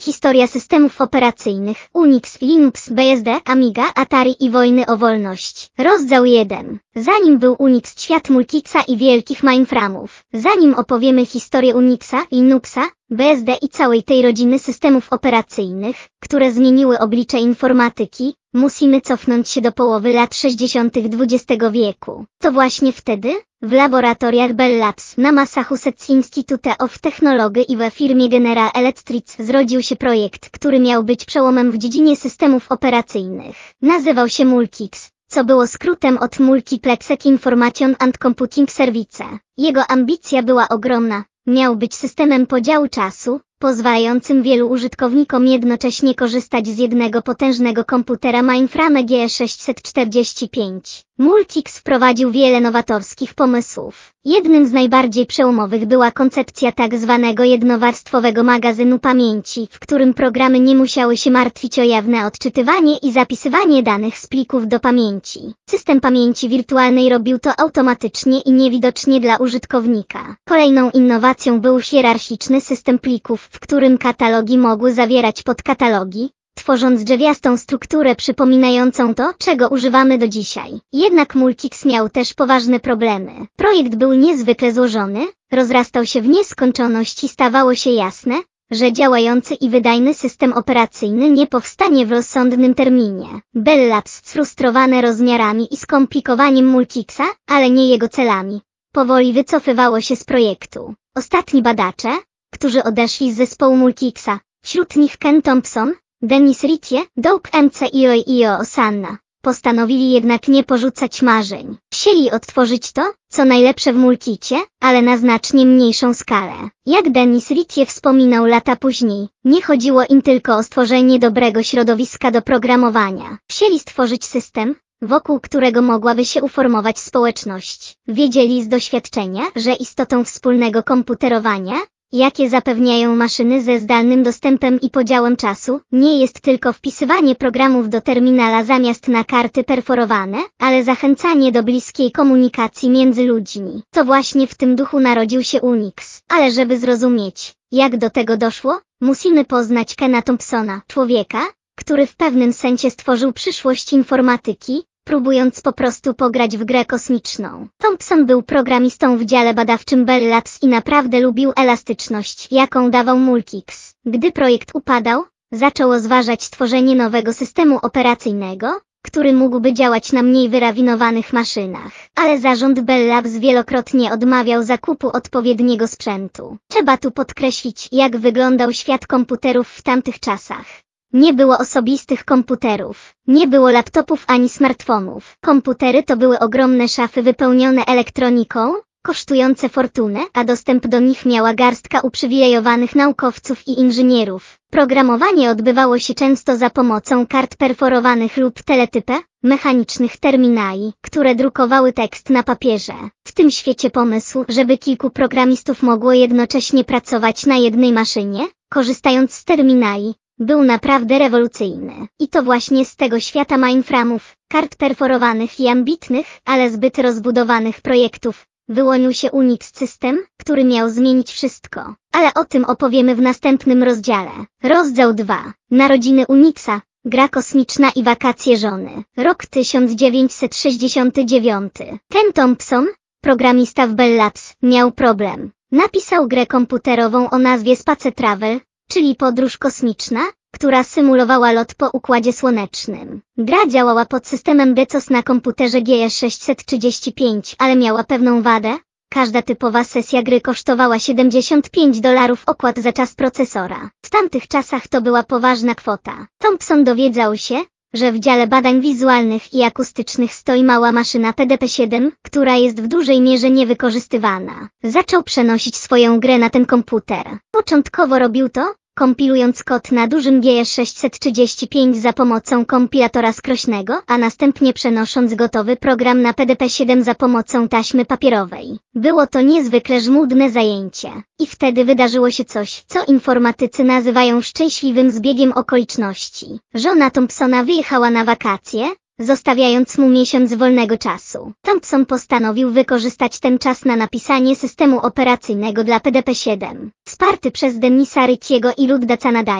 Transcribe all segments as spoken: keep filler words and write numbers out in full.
Historia systemów operacyjnych Unix, Linux, B S D, Amiga, Atari i wojny o wolność. Rozdział jeden. Zanim był Unix, świat Multixa i wielkich mainframów. Zanim opowiemy historię Unixa, Linuxa, B S D i całej tej rodziny systemów operacyjnych, które zmieniły oblicze informatyki, musimy cofnąć się do połowy lat sześćdziesiątych dwudziestego wieku. To właśnie wtedy, w laboratoriach Bell Labs na Massachusetts Institute of Technology i we firmie General Electric zrodził się projekt, który miał być przełomem w dziedzinie systemów operacyjnych. Nazywał się Multics, co było skrótem od Multiplexed Information and Computing Service. Jego ambicja była ogromna. Miał być systemem podziału czasu, pozwalającym wielu użytkownikom jednocześnie korzystać z jednego potężnego komputera mainframe G sześćset czterdzieści pięć. Multics wprowadził wiele nowatorskich pomysłów. Jednym z najbardziej przełomowych była koncepcja tak zwanego jednowarstwowego magazynu pamięci, w którym programy nie musiały się martwić o jawne odczytywanie i zapisywanie danych z plików do pamięci. System pamięci wirtualnej robił to automatycznie i niewidocznie dla użytkownika. Kolejną innowacją był hierarchiczny system plików, w którym katalogi mogły zawierać podkatalogi, tworząc drzewiastą strukturę przypominającą to, czego używamy do dzisiaj. Jednak Multics miał też poważne problemy. Projekt był niezwykle złożony, rozrastał się w nieskończoność i stawało się jasne, że działający i wydajny system operacyjny nie powstanie w rozsądnym terminie. Bell Labs, sfrustrowane rozmiarami i skomplikowaniem Multicsa, ale nie jego celami, powoli wycofywało się z projektu. Ostatni badacze, którzy odeszli z zespołu Multixa, wśród nich Ken Thompson, Dennis Ritchie, Doug M C i Io Osanna, postanowili jednak nie porzucać marzeń. Chcieli odtworzyć to, co najlepsze w Multicie, ale na znacznie mniejszą skalę. Jak Dennis Ritchie wspominał lata później, nie chodziło im tylko o stworzenie dobrego środowiska do programowania. Chcieli stworzyć system, wokół którego mogłaby się uformować społeczność. Wiedzieli z doświadczenia, że istotą wspólnego komputerowania, jakie zapewniają maszyny ze zdalnym dostępem i podziałem czasu, nie jest tylko wpisywanie programów do terminala zamiast na karty perforowane, ale zachęcanie do bliskiej komunikacji między ludźmi. To właśnie w tym duchu narodził się Unix. Ale żeby zrozumieć, jak do tego doszło, musimy poznać Kena Thompsona, człowieka, który w pewnym sensie stworzył przyszłość informatyki, próbując po prostu pograć w grę kosmiczną. Thompson był programistą w dziale badawczym Bell Labs i naprawdę lubił elastyczność, jaką dawał Multics. Gdy projekt upadał, zaczął rozważać stworzenie nowego systemu operacyjnego, który mógłby działać na mniej wyrafinowanych maszynach. Ale zarząd Bell Labs wielokrotnie odmawiał zakupu odpowiedniego sprzętu. Trzeba tu podkreślić, jak wyglądał świat komputerów w tamtych czasach. Nie było osobistych komputerów, nie było laptopów ani smartfonów. Komputery to były ogromne szafy wypełnione elektroniką, kosztujące fortunę, a dostęp do nich miała garstka uprzywilejowanych naukowców i inżynierów. Programowanie odbywało się często za pomocą kart perforowanych lub teletype, mechanicznych terminali, które drukowały tekst na papierze. W tym świecie pomysł, żeby kilku programistów mogło jednocześnie pracować na jednej maszynie, korzystając z terminali, był naprawdę rewolucyjny. I to właśnie z tego świata mainframów, kart perforowanych i ambitnych, ale zbyt rozbudowanych projektów, wyłonił się Unix System, który miał zmienić wszystko. Ale o tym opowiemy w następnym rozdziale. Rozdział dwa. Narodziny Unixa, gra kosmiczna i wakacje żony. Rok tysiąc dziewięćset sześćdziesiąty dziewiąty. Ken Thompson, programista w Bell Labs, miał problem. Napisał grę komputerową o nazwie Space Travel, czyli podróż kosmiczna, która symulowała lot po Układzie Słonecznym. Gra działała pod systemem DOS na komputerze G sześćset trzydzieści pięć, ale miała pewną wadę. Każda typowa sesja gry kosztowała siedemdziesiąt pięć dolarów opłat za czas procesora. W tamtych czasach to była poważna kwota. Thompson dowiedział się, że w dziale badań wizualnych i akustycznych stoi mała maszyna P D P siedem, która jest w dużej mierze niewykorzystywana. Zaczął przenosić swoją grę na ten komputer. Początkowo robił to, kompilując kod na dużym G sześćset trzydzieści pięć za pomocą kompilatora skrośnego, a następnie przenosząc gotowy program na P D P siedem za pomocą taśmy papierowej. Było to niezwykle żmudne zajęcie. I wtedy wydarzyło się coś, co informatycy nazywają szczęśliwym zbiegiem okoliczności. Żona Thompsona wyjechała na wakacje, zostawiając mu miesiąc wolnego czasu. Thompson postanowił wykorzystać ten czas na napisanie systemu operacyjnego dla P D P siedem. Wsparty przez Dennisa Ritchiego i Ludda Canadaja,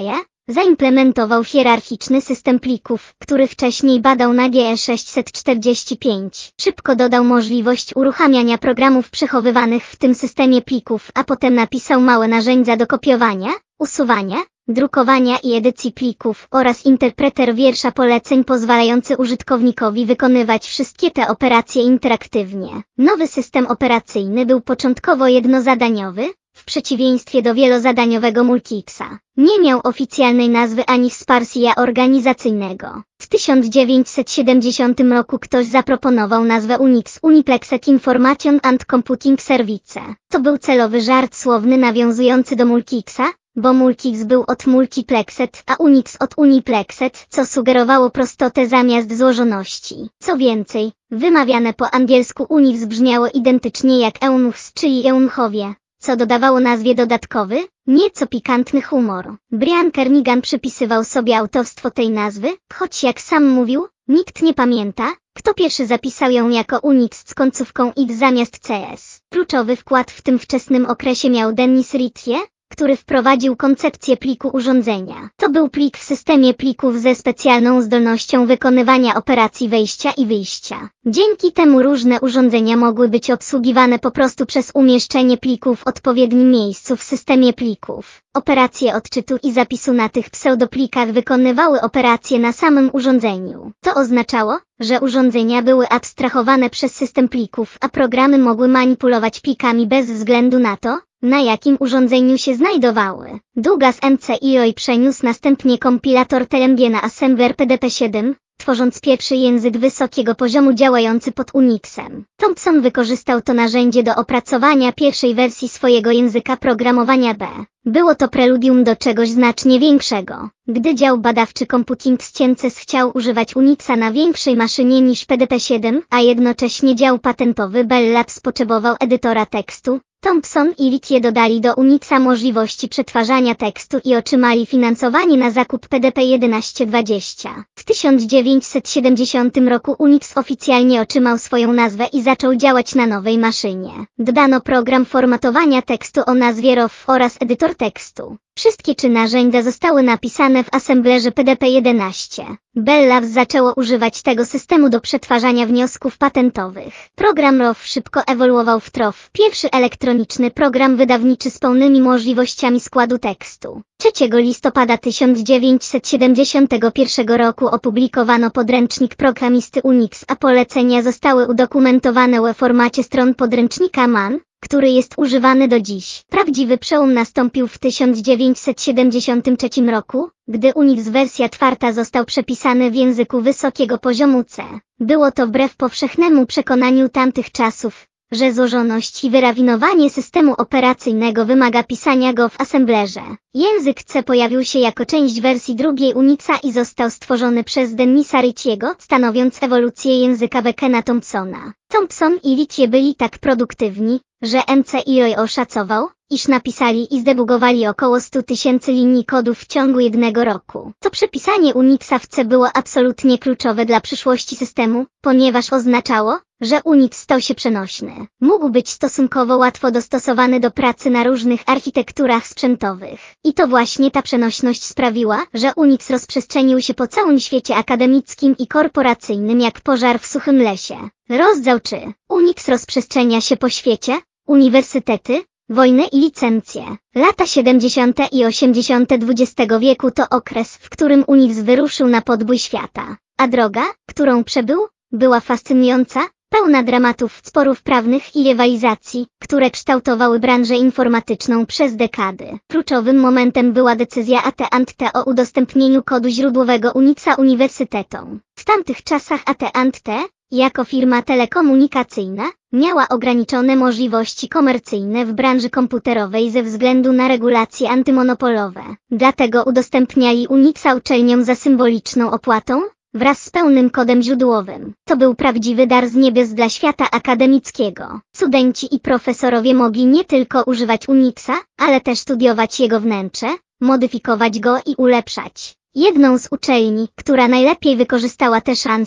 Zaimplementował hierarchiczny system plików, który wcześniej badał na G E sześćset czterdzieści pięć. Szybko dodał możliwość uruchamiania programów przechowywanych w tym systemie plików, a potem napisał małe narzędzia do kopiowania, usuwania, drukowania i edycji plików oraz interpreter wiersza poleceń pozwalający użytkownikowi wykonywać wszystkie te operacje interaktywnie. Nowy system operacyjny był początkowo jednozadaniowy, w przeciwieństwie do wielozadaniowego Multixa. Nie miał oficjalnej nazwy ani wsparcia organizacyjnego. W tysiąc dziewięćset siedemdziesiątym roku ktoś zaproponował nazwę Unix Uniplexed Information and Computing Service. To był celowy żart słowny nawiązujący do Multixa, bo Multix był od Multiplexed, a Unix od Uniplexed, co sugerowało prostotę zamiast złożoności. Co więcej, wymawiane po angielsku Unix brzmiało identycznie jak Eunuchs, czyli eunuchowie, co dodawało nazwie dodatkowy, nieco pikantny humor. Brian Kernighan przypisywał sobie autorstwo tej nazwy, choć jak sam mówił, nikt nie pamięta, kto pierwszy zapisał ją jako Unix z końcówką X zamiast C S. Kluczowy wkład w tym wczesnym okresie miał Dennis Ritchie, który wprowadził koncepcję pliku urządzenia. To był plik w systemie plików ze specjalną zdolnością wykonywania operacji wejścia i wyjścia. Dzięki temu różne urządzenia mogły być obsługiwane po prostu przez umieszczenie pliku w odpowiednim miejscu w systemie plików. Operacje odczytu i zapisu na tych pseudoplikach wykonywały operacje na samym urządzeniu. To oznaczało, że urządzenia były abstrahowane przez system plików, a programy mogły manipulować plikami bez względu na to, na jakim urządzeniu się znajdowały. Douglas McIlroy przeniósł następnie kompilator T L M G na assembler P D P siedem, tworząc pierwszy język wysokiego poziomu działający pod Unixem. Thompson wykorzystał to narzędzie do opracowania pierwszej wersji swojego języka programowania B. Było to preludium do czegoś znacznie większego. Gdy dział badawczy Computing Sciences chciał używać Unixa na większej maszynie niż P D P siedem, a jednocześnie dział patentowy Bell Labs potrzebował edytora tekstu, Thompson i Ritchie dodali do Unixa możliwości przetwarzania tekstu i otrzymali finansowanie na zakup P D P tysiąc dwadzieścia. W tysiąc dziewięćset siedemdziesiątym roku Unix oficjalnie otrzymał swoją nazwę i zaczął działać na nowej maszynie. Dodano program formatowania tekstu o nazwie R O W oraz edytor tekstu. Wszystkie trzy narzędzia zostały napisane w assemblerze P D P jedenaście. Bell Labs zaczęło używać tego systemu do przetwarzania wniosków patentowych. Program R O W szybko ewoluował w T R O W, pierwszy elektroniczny program wydawniczy z pełnymi możliwościami składu tekstu. trzeciego listopada tysiąc dziewięćset siedemdziesiątego pierwszego roku opublikowano podręcznik programisty Unix, a polecenia zostały udokumentowane w formacie stron podręcznika M A N, który jest używany do dziś. Prawdziwy przełom nastąpił w tysiąc dziewięćset siedemdziesiątym trzecim roku, gdy Unix wersja czwarta został przepisany w języku wysokiego poziomu C. Było to wbrew powszechnemu przekonaniu tamtych czasów, że złożoność i wyrafinowanie systemu operacyjnego wymaga pisania go w assemblerze. Język C pojawił się jako część wersji drugiej Unixa i został stworzony przez Dennisa Ritchiego, stanowiąc ewolucję języka B Kena Thompsona. Thompson i Ritchie byli tak produktywni, że McIlroy oszacował, iż napisali i zdebugowali około stu tysięcy linii kodu w ciągu jednego roku. To przepisanie Unixa w C było absolutnie kluczowe dla przyszłości systemu, ponieważ oznaczało, że Unix stał się przenośny. Mógł być stosunkowo łatwo dostosowany do pracy na różnych architekturach sprzętowych. I to właśnie ta przenośność sprawiła, że Unix rozprzestrzenił się po całym świecie akademickim i korporacyjnym jak pożar w suchym lesie. Rozdział trzy. Unix rozprzestrzenia się po świecie, uniwersytety, wojny i licencje. Lata siedemdziesiąte i osiemdziesiąte dwudziestego wieku to okres, w którym Unix wyruszył na podbój świata. A droga, którą przebył, była fascynująca, pełna dramatów, sporów prawnych i rywalizacji, które kształtowały branżę informatyczną przez dekady. Kluczowym momentem była decyzja A T and T o udostępnieniu kodu źródłowego Unixa uniwersytetom. W tamtych czasach A T and T, jako firma telekomunikacyjna, miała ograniczone możliwości komercyjne w branży komputerowej ze względu na regulacje antymonopolowe. Dlatego udostępniali Unixa uczelniom za symboliczną opłatą, wraz z pełnym kodem źródłowym. To był prawdziwy dar z niebios dla świata akademickiego. Studenci i profesorowie mogli nie tylko używać Unixa, ale też studiować jego wnętrze, modyfikować go i ulepszać. Jedną z uczelni, która najlepiej wykorzystała tę szansę,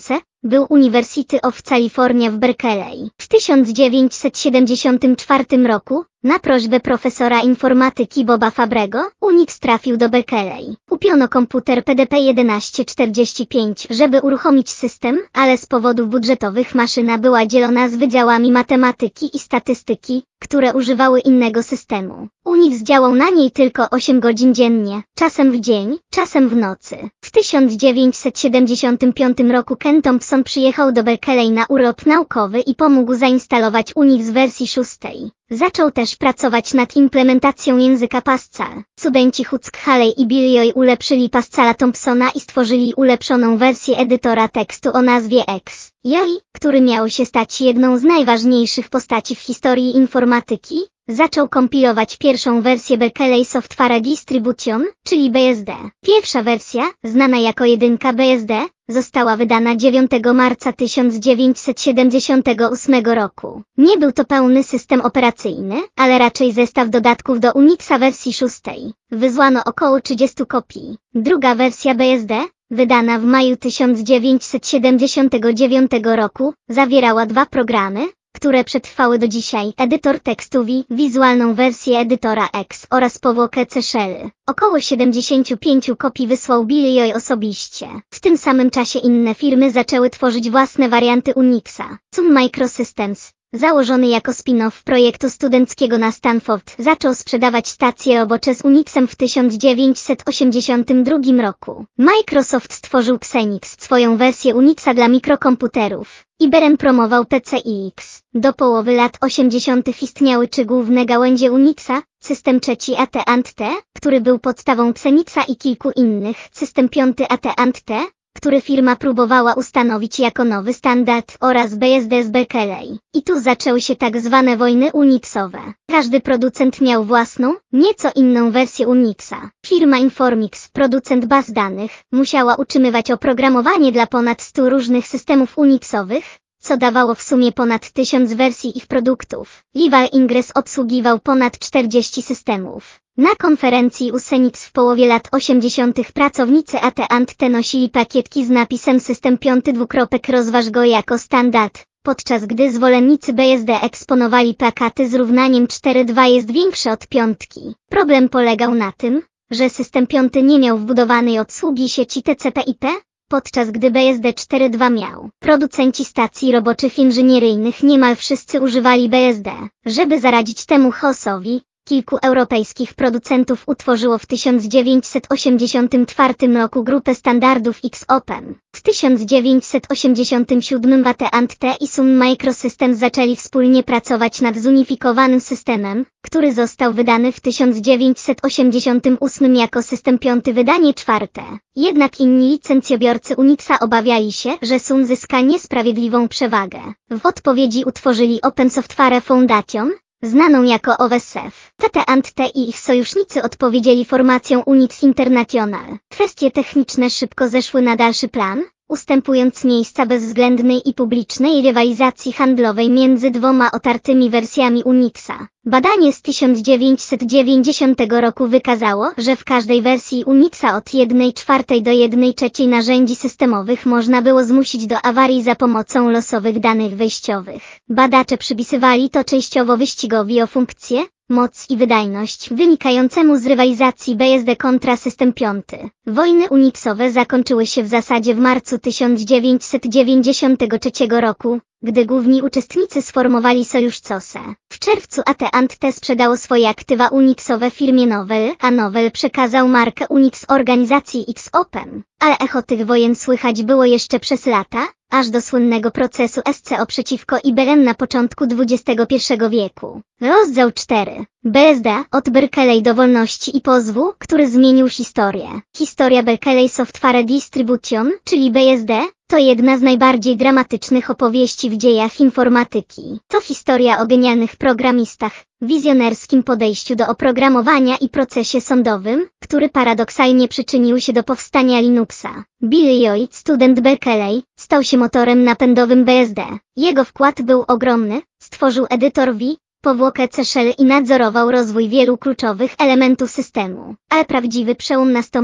był University of California w Berkeley. W tysiąc dziewięćset siedemdziesiątym czwartym roku, na prośbę profesora informatyki Boba Fabrego, Unix trafił do Berkeley. Kupiono komputer P D P tysiąc czterdzieści pięć, żeby uruchomić system, ale z powodów budżetowych maszyna była dzielona z wydziałami matematyki i statystyki, które używały innego systemu. Unix działał na niej tylko osiem godzin dziennie, czasem w dzień, czasem w nocy. W tysiąc dziewięćset siedemdziesiątym piątym roku Ken Thompson przyjechał do Berkeley na urlop naukowy i pomógł zainstalować Unix w wersji szóstej. Zaczął też pracować nad implementacją języka Pascal. Studenci Huck Haley i Bill Joy ulepszyli Pascala Thompsona i stworzyli ulepszoną wersję edytora tekstu o nazwie X. Joy, który miał się stać jedną z najważniejszych postaci w historii informatyki, zaczął kompilować pierwszą wersję Berkeley Software Distribution, czyli B S D. Pierwsza wersja, znana jako jedynka B S D, została wydana dziewiątego marca tysiąc dziewięćset siedemdziesiątego ósmego roku. Nie był to pełny system operacyjny, ale raczej zestaw dodatków do Unixa wersji szóstej. Wysłano około trzydziestu kopii. Druga wersja B S D, wydana w maju tysiąc dziewięćset siedemdziesiątego dziewiątego roku, zawierała dwa programy, które przetrwały do dzisiaj: edytor tekstu V, wizualną wersję edytora X oraz powłokę C Shelly. Około siedemdziesiąt pięć kopii wysłał Bill Joy osobiście. W tym samym czasie inne firmy zaczęły tworzyć własne warianty Unixa. Sun Microsystems, założony jako spin-off projektu studenckiego na Stanford, zaczął sprzedawać stacje robocze z Unixem w tysiąc dziewięćset osiemdziesiątym drugim roku. Microsoft stworzył Xenix, swoją wersję Unixa dla mikrokomputerów. I B M promował P C X. Do połowy lat osiemdziesiątych istniały trzy główne gałęzie Unixa: system trzeci A T and T, który był podstawą Xenixa i kilku innych, system piąty A T and T, który firma próbowała ustanowić jako nowy standard, oraz B S D z Berkeley. I tu zaczęły się tak zwane wojny Unixowe. Każdy producent miał własną, nieco inną wersję Unixa. Firma Informix, producent baz danych, musiała utrzymywać oprogramowanie dla ponad stu różnych systemów Unixowych, co dawało w sumie ponad tysiąc wersji ich produktów. Levi Ingress obsługiwał ponad czterdzieści systemów. Na konferencji u Xenix w połowie lat osiemdziesiątych pracownicy A T and T nosili pakietki z napisem System piąty dwukropek rozważ go jako standard, podczas gdy zwolennicy B S D eksponowali plakaty z równaniem cztery dwa jest większe od piątki. Problem polegał na tym, że system piąty nie miał wbudowanej obsługi sieci T C P I P, podczas gdy B S D cztery dwa miał. Producenci stacji roboczych inżynieryjnych niemal wszyscy używali B S D. Żeby zaradzić temu chaosowi, kilku europejskich producentów utworzyło w tysiąc dziewięćset osiemdziesiątym czwartym roku grupę standardów X-Open. W tysiąc dziewięćset osiemdziesiątym siódmym A T and T i Sun Microsystems zaczęli wspólnie pracować nad zunifikowanym systemem, który został wydany w tysiąc dziewięćset osiemdziesiątym ósmym jako system piąty wydanie czwarte. Jednak inni licencjobiorcy Unixa obawiali się, że Sun zyska niesprawiedliwą przewagę. W odpowiedzi utworzyli Open Software Foundation, znaną jako O W S F. A T and T i ich sojusznicy odpowiedzieli formacją Unix International. Kwestie techniczne szybko zeszły na dalszy plan, ustępując miejsca bezwzględnej i publicznej rywalizacji handlowej między dwoma otartymi wersjami Unixa. Badanie z tysiąc dziewięćset dziewięćdziesiątego roku wykazało, że w każdej wersji Unixa od jednej czwartej do jednej trzeciej narzędzi systemowych można było zmusić do awarii za pomocą losowych danych wejściowych. Badacze przypisywali to częściowo wyścigowi o funkcję, moc i wydajność wynikającemu z rywalizacji B S D kontra system piąty. Wojny Unixowe zakończyły się w zasadzie w marcu tysiąc dziewięćset dziewięćdziesiątego trzeciego roku, gdy główni uczestnicy sformowali sojusz C O S E. W czerwcu A T and T sprzedało swoje aktywa Unixowe firmie Novell, a Novell przekazał markę Unix organizacji X-Open. Ale echo tych wojen słychać było jeszcze przez lata, aż do słynnego procesu S C O przeciwko I B M na początku dwudziestego pierwszego wieku. Rozdział cztery. B S D od Berkeley do wolności i pozwu, który zmienił historię. Historia Berkeley Software Distribution, czyli B S D, to jedna z najbardziej dramatycznych opowieści w dziejach informatyki. To historia o genialnych programistach, wizjonerskim podejściu do oprogramowania i procesie sądowym, który paradoksalnie przyczynił się do powstania Linuxa. Bill Joy, student Berkeley, stał się motorem napędowym B S D. Jego wkład był ogromny, stworzył edytor V, powłokę C Shelly i nadzorował rozwój wielu kluczowych elementów systemu. Ale prawdziwy przełom nastąpił,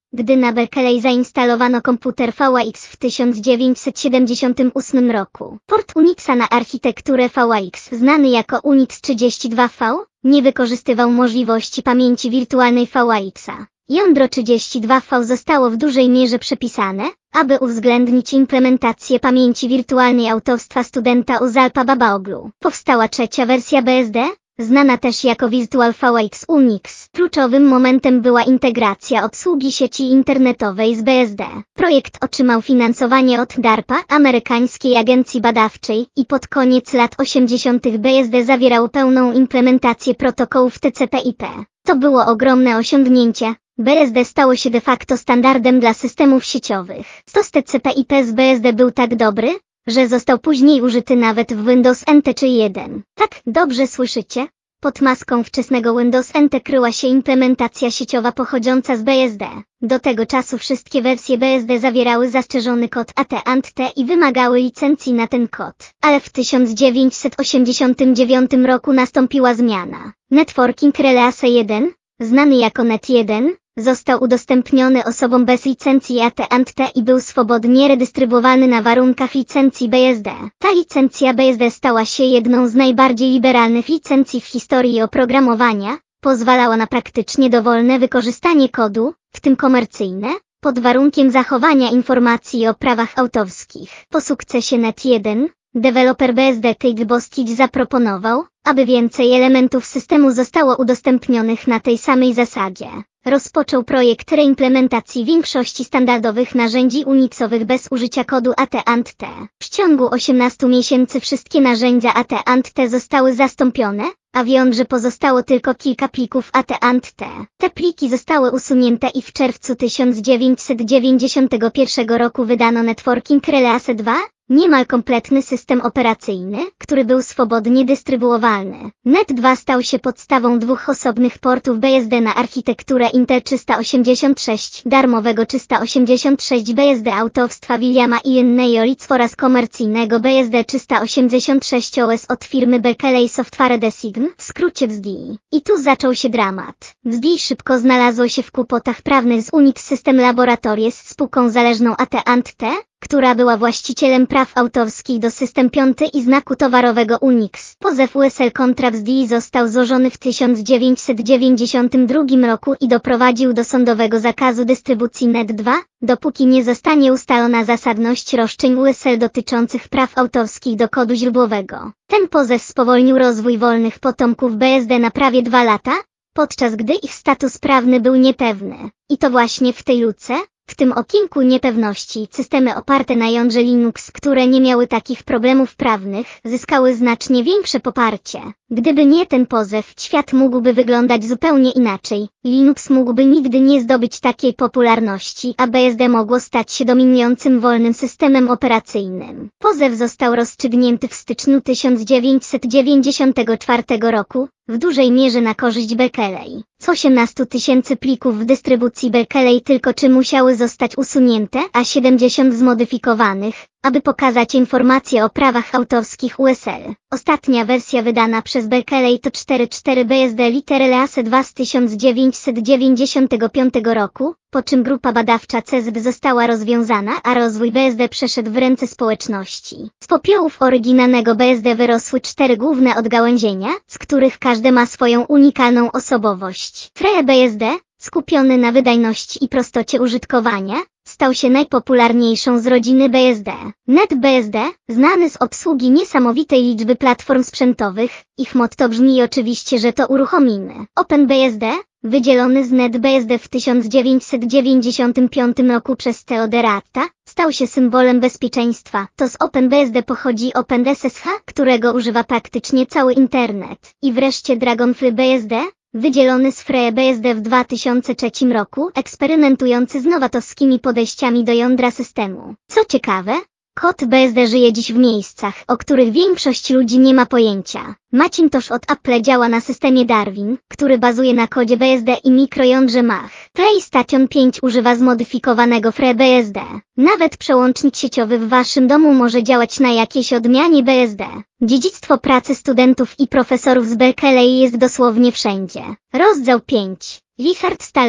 gdy na Berkeley zainstalowano komputer V A X w tysiąc dziewięćset siedemdziesiątym ósmym roku. Port Unixa na architekturę V A X, znany jako Unix trzydzieści dwa V, nie wykorzystywał możliwości pamięci wirtualnej V A X-a. Jądro trzydzieści dwa V zostało w dużej mierze przepisane, aby uwzględnić implementację pamięci wirtualnej autorstwa studenta Uzalpa Babaoglu. Powstała trzecia wersja B S D, znana też jako Virtual V A X Unix. Kluczowym momentem była integracja obsługi sieci internetowej z B S D. Projekt otrzymał finansowanie od DARPA, amerykańskiej agencji badawczej, i pod koniec lat osiemdziesiątych B S D zawierał pełną implementację protokołów T C P I P. To było ogromne osiągnięcie. B S D stało się de facto standardem dla systemów sieciowych. Stos T C P I P z B S D był tak dobry, że został później użyty nawet w Windows N T trzy jeden. Tak, dobrze słyszycie? Pod maską wczesnego Windows N T kryła się implementacja sieciowa pochodząca z B S D. Do tego czasu wszystkie wersje B S D zawierały zastrzeżony kod A T A N T i wymagały licencji na ten kod. Ale w tysiąc dziewięćset osiemdziesiątym dziewiątym roku nastąpiła zmiana. Networking Release jeden, znany jako Net jeden, został udostępniony osobom bez licencji A T A N T i był swobodnie redystrybuowany na warunkach licencji B S D. Ta licencja B S D stała się jedną z najbardziej liberalnych licencji w historii oprogramowania, pozwalała na praktycznie dowolne wykorzystanie kodu, w tym komercyjne, pod warunkiem zachowania informacji o prawach autorskich. Po sukcesie Net jeden, deweloper B S D Kate Bostich zaproponował, aby więcej elementów systemu zostało udostępnionych na tej samej zasadzie. Rozpoczął projekt reimplementacji większości standardowych narzędzi Unixowych bez użycia kodu A T A N T. W ciągu osiemnastu miesięcy wszystkie narzędzia A T A N T zostały zastąpione, a w jądrze pozostało tylko kilka plików A T A N T. Te pliki zostały usunięte i w czerwcu tysiąc dziewięćset dziewięćdziesiątego pierwszego roku wydano Networking Release dwa, niemal kompletny system operacyjny, który był swobodnie dystrybuowalny. Net dwa stał się podstawą dwóch osobnych portów B S D na architekturę Intel trzysta osiemdziesiąt sześć, darmowego trzysta osiemdziesiąt sześć B S D autorstwa Williama Ian Neolitz oraz komercyjnego B S D trzysta osiemdziesiąt sześć O S od firmy Berkeley Software Design, w skrócie W S D. I tu zaczął się dramat. W S D szybko znalazło się w kłopotach prawnych z Unix System Laboratories, spółką zależną A T A N T, która była właścicielem praw autorskich do System piąty i znaku towarowego Unix. Pozew U S L kontra W S D został złożony w tysiąc dziewięćset dziewięćdziesiątym drugim roku i doprowadził do sądowego zakazu dystrybucji Net dwa, dopóki nie zostanie ustalona zasadność roszczeń U S L dotyczących praw autorskich do kodu źródłowego. Ten pozew spowolnił rozwój wolnych potomków B S D na prawie dwa lata, podczas gdy ich status prawny był niepewny. I to właśnie w tej luce, w tym okienku niepewności, systemy oparte na jądrze Linux, które nie miały takich problemów prawnych, zyskały znacznie większe poparcie. Gdyby nie ten pozew, świat mógłby wyglądać zupełnie inaczej. Linux mógłby nigdy nie zdobyć takiej popularności, a B S D mogło stać się dominującym wolnym systemem operacyjnym. Pozew został rozstrzygnięty w styczniu tysiąc dziewięćset dziewięćdziesiątego czwartego roku, w dużej mierze na korzyść Berkeley. Z osiemnastu tysięcy plików w dystrybucji Berkeley tylko trzy musiały zostać usunięte, a siedemdziesiąt zmodyfikowanych, aby pokazać informacje o prawach autorskich U S L. Ostatnia wersja wydana przez Berkeley to cztery cztery B S D Lite Release dwa z tysiąc dziewięćset dziewięćdziesiątego piątego roku, po czym grupa badawcza C S W została rozwiązana, a rozwój B S D przeszedł w ręce społeczności. Z popiołów oryginalnego B S D wyrosły cztery główne odgałęzienia, z których każde ma swoją unikalną osobowość. FreeBSD, skupiony na wydajności i prostocie użytkowania, stał się najpopularniejszą z rodziny B S D. NetBSD, znany z obsługi niesamowitej liczby platform sprzętowych, ich motto brzmi oczywiście, że to uruchomimy. OpenBSD, wydzielony z NetBSD w tysiąc dziewięćset dziewięćdziesiątym piątym roku przez Theoderatta, stał się symbolem bezpieczeństwa. To z OpenBSD pochodzi OpenSSH, którego używa praktycznie cały internet. I wreszcie DragonFlyBSD, wydzielony z FreeBSD w dwa tysiące trzecim roku, eksperymentujący z nowatorskymi podejściami do jądra systemu. Co ciekawe, kod B S D żyje dziś w miejscach, o których większość ludzi nie ma pojęcia. Macintosh od Apple działa na systemie Darwin, który bazuje na kodzie B S D i mikrojądrze Mach. PlayStation pięć używa zmodyfikowanego FreeBSD. Nawet przełącznik sieciowy w waszym domu może działać na jakiejś odmianie B S D. Dziedzictwo pracy studentów i profesorów z Berkeley jest dosłownie wszędzie. Rozdział pięć. Richard Stallman,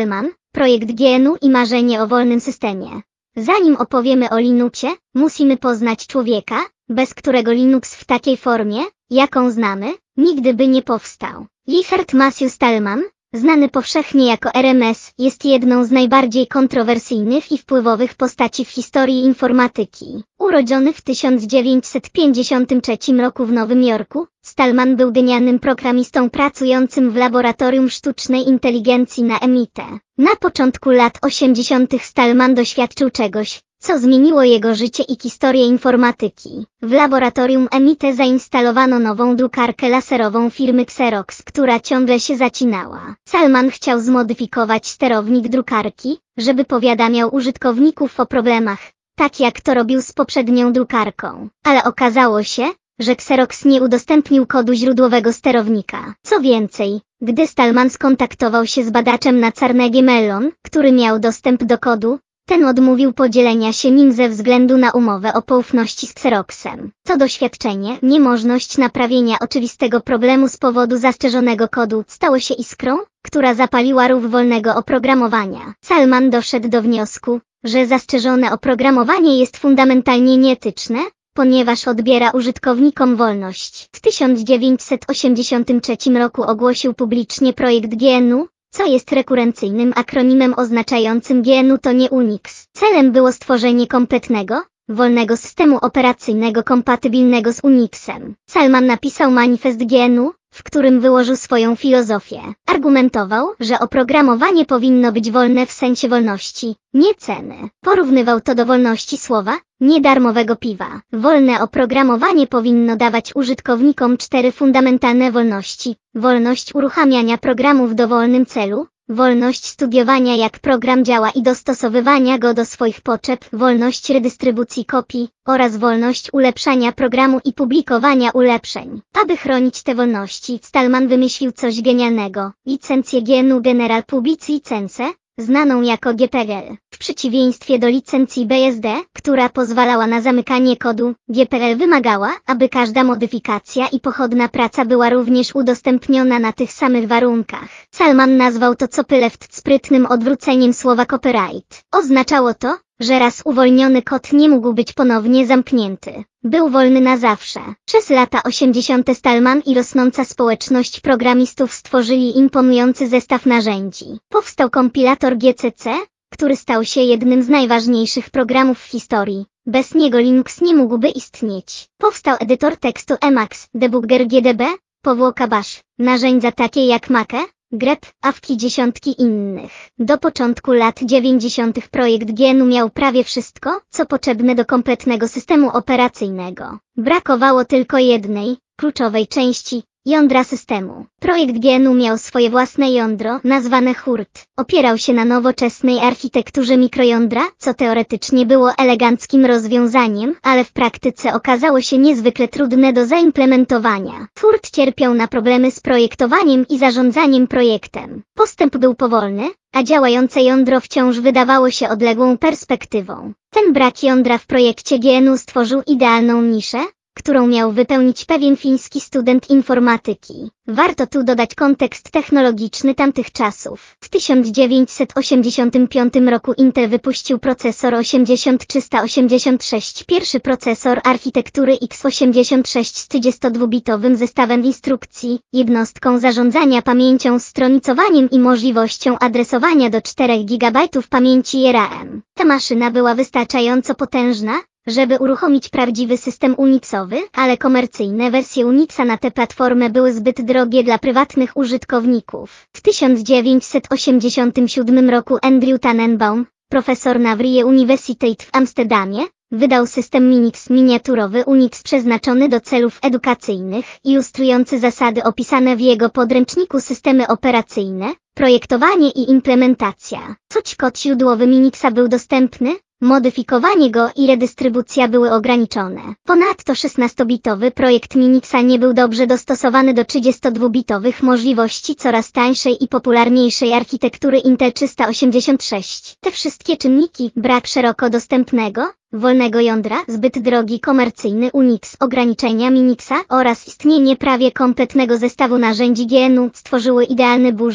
projekt G N U i marzenie o wolnym systemie. Zanim opowiemy o Linuxie, musimy poznać człowieka, bez którego Linux w takiej formie, jaką znamy, nigdy by nie powstał. Richard Matthew Stallman, znany powszechnie jako R M S, jest jedną z najbardziej kontrowersyjnych i wpływowych postaci w historii informatyki. Urodzony w tysiąc dziewięćset pięćdziesiątym trzecim roku w Nowym Jorku, Stallman był genialnym programistą pracującym w laboratorium sztucznej inteligencji na M I T. Na początku lat osiemdziesiątych Stallman doświadczył czegoś, co zmieniło jego życie i historię informatyki. W laboratorium M I T zainstalowano nową drukarkę laserową firmy Xerox, która ciągle się zacinała. Stallman chciał zmodyfikować sterownik drukarki, żeby powiadamiał użytkowników o problemach, tak jak to robił z poprzednią drukarką. Ale okazało się, że Xerox nie udostępnił kodu źródłowego sterownika. Co więcej, gdy Stallman skontaktował się z badaczem na Carnegie Mellon, który miał dostęp do kodu, ten odmówił podzielenia się nim ze względu na umowę o poufności z Xeroxem. To doświadczenie, niemożność naprawienia oczywistego problemu z powodu zastrzeżonego kodu, stało się iskrą, która zapaliła rów wolnego oprogramowania. Stallman doszedł do wniosku, że zastrzeżone oprogramowanie jest fundamentalnie nieetyczne, ponieważ odbiera użytkownikom wolność. W tysiąc dziewięćset osiemdziesiątym trzecim roku ogłosił publicznie projekt G N U, co jest rekurencyjnym akronimem oznaczającym G N U to nie Unix. Celem było stworzenie kompletnego, wolnego systemu operacyjnego kompatybilnego z Unixem. Stallman napisał manifest G N U, w którym wyłożył swoją filozofię. Argumentował, że oprogramowanie powinno być wolne w sensie wolności, nie ceny. Porównywał to do wolności słowa, nie darmowego piwa. Wolne oprogramowanie powinno dawać użytkownikom cztery fundamentalne wolności. Wolność uruchamiania programu w dowolnym celu, wolność studiowania jak program działa i dostosowywania go do swoich potrzeb, wolność redystrybucji kopii oraz wolność ulepszania programu i publikowania ulepszeń. Aby chronić te wolności, Stallman wymyślił coś genialnego, licencję G N U General Public License, znaną jako G P L. W przeciwieństwie do licencji B S D, która pozwalała na zamykanie kodu, G P L wymagała, aby każda modyfikacja i pochodna praca była również udostępniona na tych samych warunkach. Stallman nazwał to copyleft sprytnym odwróceniem słowa copyright. Oznaczało to, że raz uwolniony kod nie mógł być ponownie zamknięty. Był wolny na zawsze. Przez lata osiemdziesiąte Stallman i rosnąca społeczność programistów stworzyli imponujący zestaw narzędzi. Powstał kompilator G C C, który stał się jednym z najważniejszych programów w historii. Bez niego Linux nie mógłby istnieć. Powstał edytor tekstu Emacs, debugger G D B, powłoka Bash, narzędzia takie jak Make, grep, awki dziesiątki innych. Do początku lat dziewięćdziesiątych projekt G N U miał prawie wszystko, co potrzebne do kompletnego systemu operacyjnego. Brakowało tylko jednej, kluczowej części, jądra systemu. Projekt G N U miał swoje własne jądro, nazwane hurt. Opierał się na nowoczesnej architekturze mikrojądra, co teoretycznie było eleganckim rozwiązaniem, ale w praktyce okazało się niezwykle trudne do zaimplementowania. hurt cierpiał na problemy z projektowaniem i zarządzaniem projektem. Postęp był powolny, a działające jądro wciąż wydawało się odległą perspektywą. Ten brak jądra w projekcie G N U stworzył idealną niszę, którą miał wypełnić pewien fiński student informatyki. Warto tu dodać kontekst technologiczny tamtych czasów. W tysiąc dziewięćset osiemdziesiątym piątym roku Intel wypuścił procesor osiemdziesiąt trzysta osiemdziesiąt sześć, pierwszy procesor architektury X osiemdziesiąt sześć z trzydziestodwubitowym zestawem instrukcji, jednostką zarządzania pamięcią, stronicowaniem i możliwością adresowania do czterech gigabajtów pamięci R A M. Ta maszyna była wystarczająco potężna, żeby uruchomić prawdziwy system Unixowy, ale komercyjne wersje Unixa na tę platformę były zbyt drogie dla prywatnych użytkowników. W tysiąc dziewięćset osiemdziesiątym siódmym roku Andrew Tannenbaum, profesor na Vrije Universiteit w Amsterdamie, wydał system Minix miniaturowy Unix przeznaczony do celów edukacyjnych, ilustrujący zasady opisane w jego podręczniku Systemy operacyjne, projektowanie i implementacja. Choć kod źródłowy Minixa był dostępny, modyfikowanie go i redystrybucja były ograniczone. Ponadto szesnastobitowy projekt Minixa nie był dobrze dostosowany do trzydziestodwubitowych możliwości coraz tańszej i popularniejszej architektury Intel trzysta osiemdziesiąt sześć. Te wszystkie czynniki, brak szeroko dostępnego, wolnego jądra, zbyt drogi komercyjny Unix, ograniczenia Minixa oraz istnienie prawie kompletnego zestawu narzędzi G N U stworzyły idealne burze, z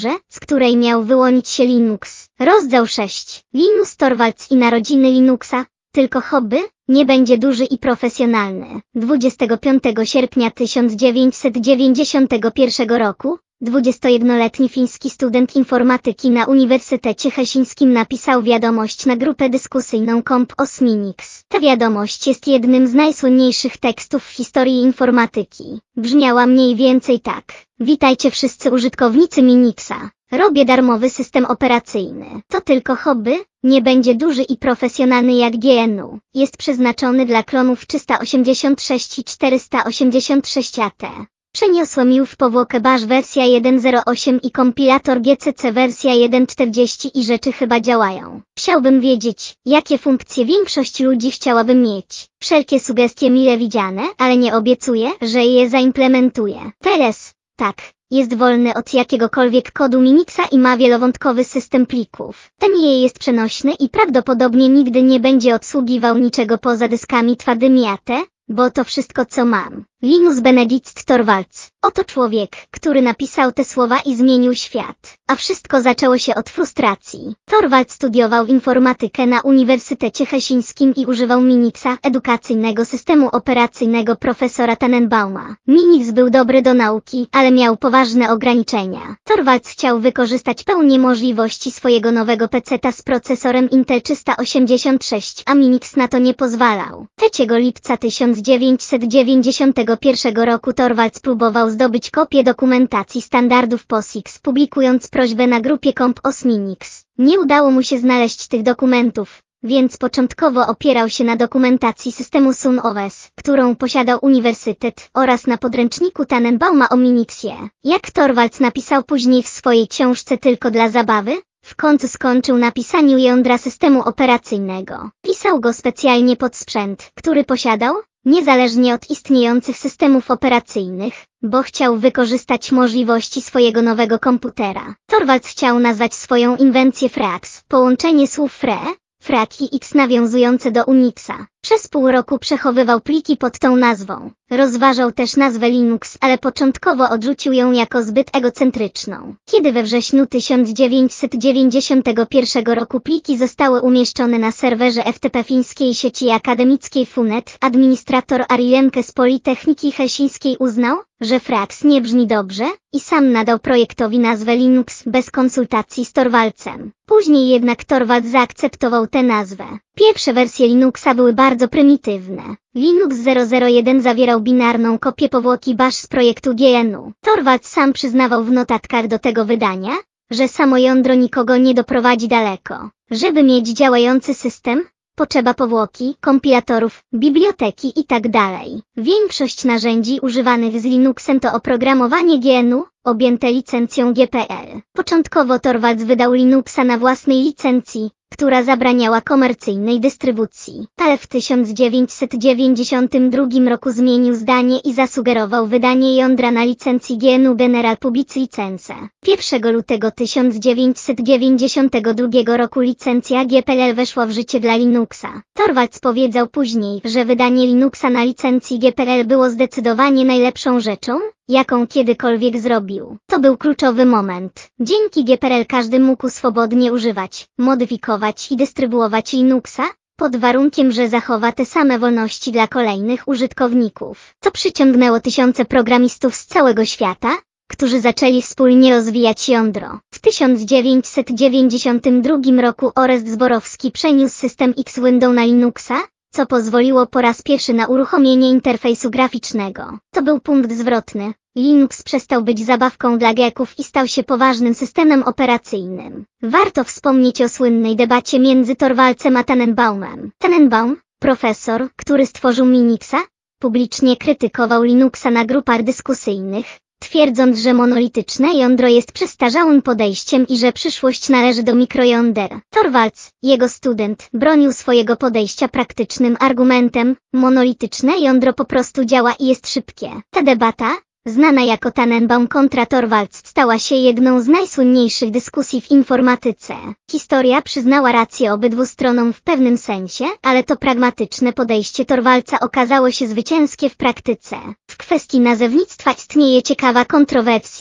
której miał wyłonić się Linux. Rozdział sześć. Linus Torvalds i narodziny Linuxa. Tylko hobby? Nie będzie duży i profesjonalny. dwudziestego piątego sierpnia tysiąc dziewięćset dziewięćdziesiątego pierwszego roku dwudziestojednoletni fiński student informatyki na Uniwersytecie Helsińskim napisał wiadomość na grupę dyskusyjną Comp os Minix. Ta wiadomość jest jednym z najsłynniejszych tekstów w historii informatyki. Brzmiała mniej więcej tak. Witajcie wszyscy użytkownicy Minixa. Robię darmowy system operacyjny. To tylko hobby, nie będzie duży i profesjonalny jak G N U. Jest przeznaczony dla klonów trzysta osiemdziesiąt sześć i czterysta osiemdziesiąt sześć A T. Przeniosłem już powłokę Bash wersja jeden zero osiem i kompilator G C C wersja jeden czterdzieści i rzeczy chyba działają. Chciałbym wiedzieć, jakie funkcje większość ludzi chciałaby mieć. Wszelkie sugestie mile widziane, ale nie obiecuję, że je zaimplementuję. Teraz, tak, jest wolny od jakiegokolwiek kodu Minixa i ma wielowątkowy system plików. Ten je jest przenośny i prawdopodobnie nigdy nie będzie obsługiwał niczego poza dyskami twardymi A T, bo to wszystko co mam. Linus Benedict Torvalds. Oto człowiek, który napisał te słowa i zmienił świat. A wszystko zaczęło się od frustracji. Torvalds studiował informatykę na Uniwersytecie Helsińskim i używał Minixa, edukacyjnego systemu operacyjnego profesora Tannenbauma. Minix był dobry do nauki, ale miał poważne ograniczenia. Torvalds chciał wykorzystać pełnię możliwości swojego nowego peceta z procesorem Intel trzysta osiemdziesiąt sześć, a Minix na to nie pozwalał. trzeciego lipca tysiąc dziewięćset dziewięćdziesiątego pierwszego roku Torvalds próbował zdobyć kopię dokumentacji standardów POSIX, publikując prośbę na grupie Comp os Minix. Nie udało mu się znaleźć tych dokumentów, więc początkowo opierał się na dokumentacji systemu Sun O S, którą posiadał uniwersytet, oraz na podręczniku Tannenbauma o Minixie. Jak Torvalds napisał później w swojej książce Tylko dla zabawy, w końcu skończył na pisaniu jądra systemu operacyjnego. Pisał go specjalnie pod sprzęt, który posiadał, niezależnie od istniejących systemów operacyjnych, bo chciał wykorzystać możliwości swojego nowego komputera. Torvalds chciał nazwać swoją inwencję Frax, połączenie słów fre, frak i x nawiązujące do Unixa. Przez pół roku przechowywał pliki pod tą nazwą. Rozważał też nazwę Linux, ale początkowo odrzucił ją jako zbyt egocentryczną. Kiedy we wrześniu tysiąc dziewięćset dziewięćdziesiątego pierwszego roku pliki zostały umieszczone na serwerze F T P fińskiej sieci akademickiej Funet, administrator Ari Lemke z Politechniki Helsińskiej uznał, że Frax nie brzmi dobrze i sam nadał projektowi nazwę Linux bez konsultacji z Torvaldsem. Później jednak Torvalds zaakceptował tę nazwę. Pierwsze wersje Linuxa były bardzo prymitywne. Linux zero zero jeden zawierał binarną kopię powłoki Bash z projektu G N U. Torvalds sam przyznawał w notatkach do tego wydania, że samo jądro nikogo nie doprowadzi daleko. Żeby mieć działający system, potrzeba powłoki, kompilatorów, biblioteki itd. Większość narzędzi używanych z Linuxem to oprogramowanie G N U, objęte licencją G P L. Początkowo Torvalds wydał Linuxa na własnej licencji, która zabraniała komercyjnej dystrybucji. Ale w tysiąc dziewięćset dziewięćdziesiątym drugim roku zmienił zdanie i zasugerował wydanie jądra na licencji G N U General Public License. pierwszego lutego tysiąc dziewięćset dziewięćdziesiątego drugiego roku licencja G P L weszła w życie dla Linuxa. Torvalds powiedział później, że wydanie Linuxa na licencji G P L było zdecydowanie najlepszą rzeczą, jaką kiedykolwiek zrobił. To był kluczowy moment. Dzięki G P L każdy mógł swobodnie używać, modyfikować i dystrybuować Linuxa, pod warunkiem, że zachowa te same wolności dla kolejnych użytkowników. To przyciągnęło tysiące programistów z całego świata, którzy zaczęli wspólnie rozwijać jądro. W tysiąc dziewięćset dziewięćdziesiątym drugim roku Orest Zborowski przeniósł system X Windows na Linuxa, co pozwoliło po raz pierwszy na uruchomienie interfejsu graficznego. To był punkt zwrotny. Linux przestał być zabawką dla geeków i stał się poważnym systemem operacyjnym. Warto wspomnieć o słynnej debacie między Torvaldsem a Tannenbaumem. Tannenbaum, profesor, który stworzył Minixa, publicznie krytykował Linuxa na grupach dyskusyjnych, twierdząc, że monolityczne jądro jest przestarzałym podejściem i że przyszłość należy do mikrojąder. Torvalds, jego student, bronił swojego podejścia praktycznym argumentem: monolityczne jądro po prostu działa i jest szybkie. Ta debata, znana jako Tannenbaum kontra Torvalds, stała się jedną z najsłynniejszych dyskusji w informatyce. Historia przyznała rację obydwu stronom w pewnym sensie, ale to pragmatyczne podejście Torvaldsa okazało się zwycięskie w praktyce. W kwestii nazewnictwa istnieje ciekawa kontrowersja.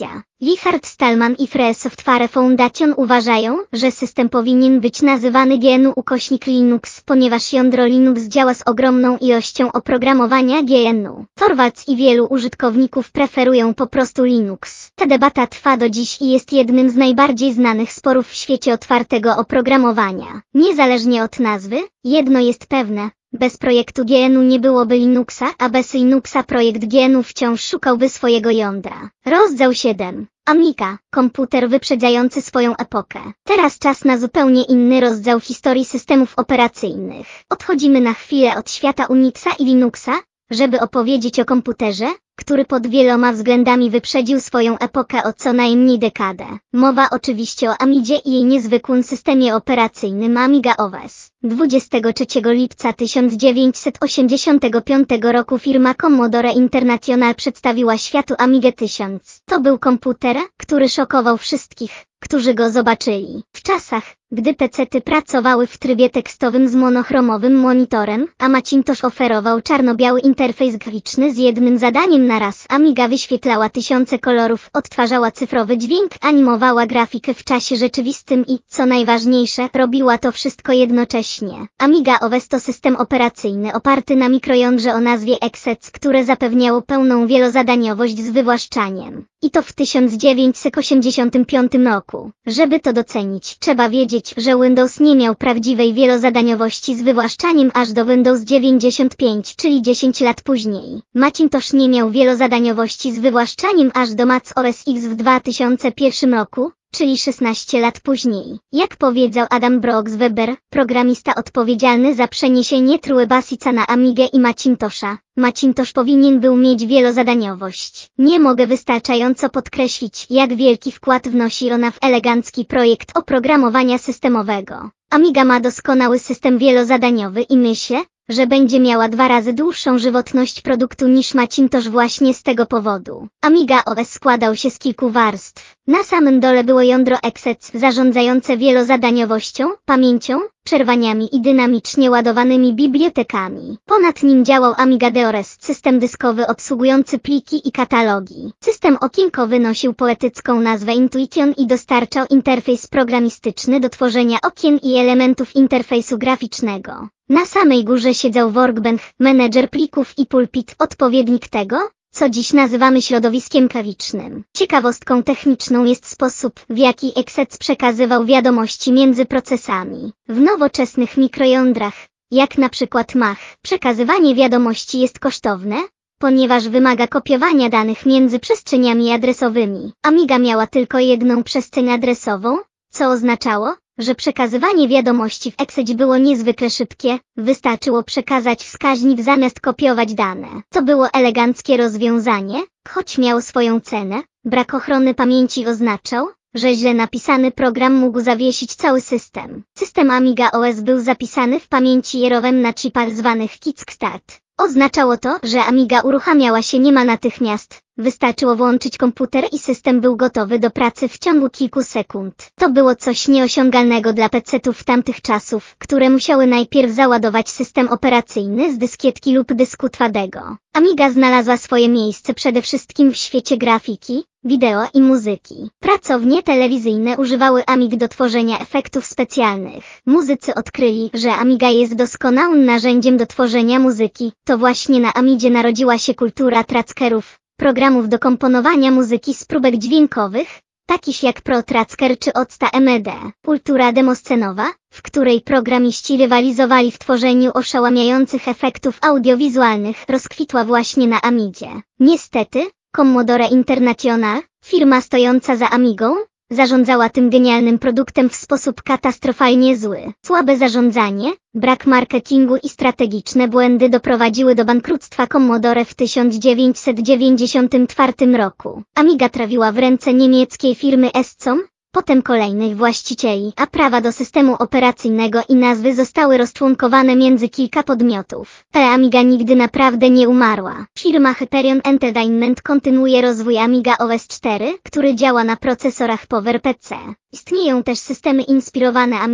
Richard Stallman i Free Software Foundation uważają, że system powinien być nazywany G N U ukośnik Linux, ponieważ jądro Linux działa z ogromną ilością oprogramowania G N U. Torvalds i wielu użytkowników preferują po prostu Linux. Ta debata trwa do dziś i jest jednym z najbardziej znanych sporów w świecie otwartego oprogramowania. Niezależnie od nazwy, jedno jest pewne. Bez projektu G N U nie byłoby Linuxa, a bez Linuxa projekt G N U wciąż szukałby swojego jądra. Rozdział siedem. Amiga, komputer wyprzedzający swoją epokę. Teraz czas na zupełnie inny rozdział historii systemów operacyjnych. Odchodzimy na chwilę od świata Unixa i Linuxa, żeby opowiedzieć o komputerze, który pod wieloma względami wyprzedził swoją epokę o co najmniej dekadę. Mowa oczywiście o Amidzie i jej niezwykłym systemie operacyjnym Amiga O S. dwudziestego trzeciego lipca tysiąc dziewięćset osiemdziesiątego piątego roku firma Commodore International przedstawiła światu Amigę tysiąc. To był komputer, który szokował wszystkich, którzy go zobaczyli. W czasach, gdy pecety pracowały w trybie tekstowym z monochromowym monitorem, a Macintosh oferował czarno-biały interfejs graficzny z jednym zadaniem na raz. Amiga wyświetlała tysiące kolorów, odtwarzała cyfrowy dźwięk, animowała grafikę w czasie rzeczywistym i, co najważniejsze, robiła to wszystko jednocześnie. Amiga O S to system operacyjny oparty na mikrojądrze o nazwie Exec, które zapewniało pełną wielozadaniowość z wywłaszczaniem. I to w tysiąc dziewięćset osiemdziesiątym piątym roku. Żeby to docenić, trzeba wiedzieć, że Windows nie miał prawdziwej wielozadaniowości z wywłaszczaniem aż do Windows dziewięćdziesiąt pięć, czyli dziesięć lat później. Macintosh nie miał wielozadaniowości z wywłaszczaniem aż do Mac O S X w dwa tysiące pierwszym roku, czyli szesnaście lat później. Jak powiedział Adam Brooks-Weber, programista odpowiedzialny za przeniesienie True Basica na Amigę i Macintosha, Macintosh powinien był mieć wielozadaniowość. Nie mogę wystarczająco podkreślić, jak wielki wkład wnosi ona w elegancki projekt oprogramowania systemowego. Amiga ma doskonały system wielozadaniowy i myślę, że będzie miała dwa razy dłuższą żywotność produktu niż Macintosh właśnie z tego powodu. Amiga O S składał się z kilku warstw. Na samym dole było jądro Exec zarządzające wielozadaniowością, pamięcią, przerwaniami i dynamicznie ładowanymi bibliotekami. Ponad nim działał Amiga D O R E S, system dyskowy obsługujący pliki i katalogi. System okienkowy nosił poetycką nazwę Intuition i dostarczał interfejs programistyczny do tworzenia okien i elementów interfejsu graficznego. Na samej górze siedział Workbench, menedżer plików i pulpit, odpowiednik tego, co dziś nazywamy środowiskiem klawicznym. Ciekawostką techniczną jest sposób, w jaki Exec przekazywał wiadomości między procesami. W nowoczesnych mikrojądrach, jak na przykład Mach, przekazywanie wiadomości jest kosztowne, ponieważ wymaga kopiowania danych między przestrzeniami adresowymi. Amiga miała tylko jedną przestrzeń adresową, co oznaczało, że przekazywanie wiadomości w Excecie było niezwykle szybkie, wystarczyło przekazać wskaźnik zamiast kopiować dane. To było eleganckie rozwiązanie, choć miało swoją cenę. Brak ochrony pamięci oznaczał, że źle napisany program mógł zawiesić cały system. System Amiga O S był zapisany w pamięci ROM na chipach zwanych Kickstart. Oznaczało to, że Amiga uruchamiała się niemal natychmiast. Wystarczyło włączyć komputer i system był gotowy do pracy w ciągu kilku sekund. To było coś nieosiągalnego dla pecetów tamtych czasów, które musiały najpierw załadować system operacyjny z dyskietki lub dysku twardego. Amiga znalazła swoje miejsce przede wszystkim w świecie grafiki, wideo i muzyki. Pracownie telewizyjne używały Amig do tworzenia efektów specjalnych. Muzycy odkryli, że Amiga jest doskonałym narzędziem do tworzenia muzyki. To właśnie na Amidzie narodziła się kultura trackerów, programów do komponowania muzyki z próbek dźwiękowych, takich jak Pro Tracker czy Octa M D. Kultura demoscenowa, w której programiści rywalizowali w tworzeniu oszałamiających efektów audiowizualnych, rozkwitła właśnie na Amidzie. Niestety, Commodore International, firma stojąca za Amigą, zarządzała tym genialnym produktem w sposób katastrofalnie zły. Słabe zarządzanie, brak marketingu i strategiczne błędy doprowadziły do bankructwa Commodore w tysiąc dziewięćset dziewięćdziesiątym czwartym roku. Amiga trafiła w ręce niemieckiej firmy Escom, potem kolejnych właścicieli, a prawa do systemu operacyjnego i nazwy zostały rozczłonkowane między kilka podmiotów. Ale Amiga nigdy naprawdę nie umarła. Firma Hyperion Entertainment kontynuuje rozwój Amiga O S cztery, który działa na procesorach PowerPC. Istnieją też systemy inspirowane Amigą,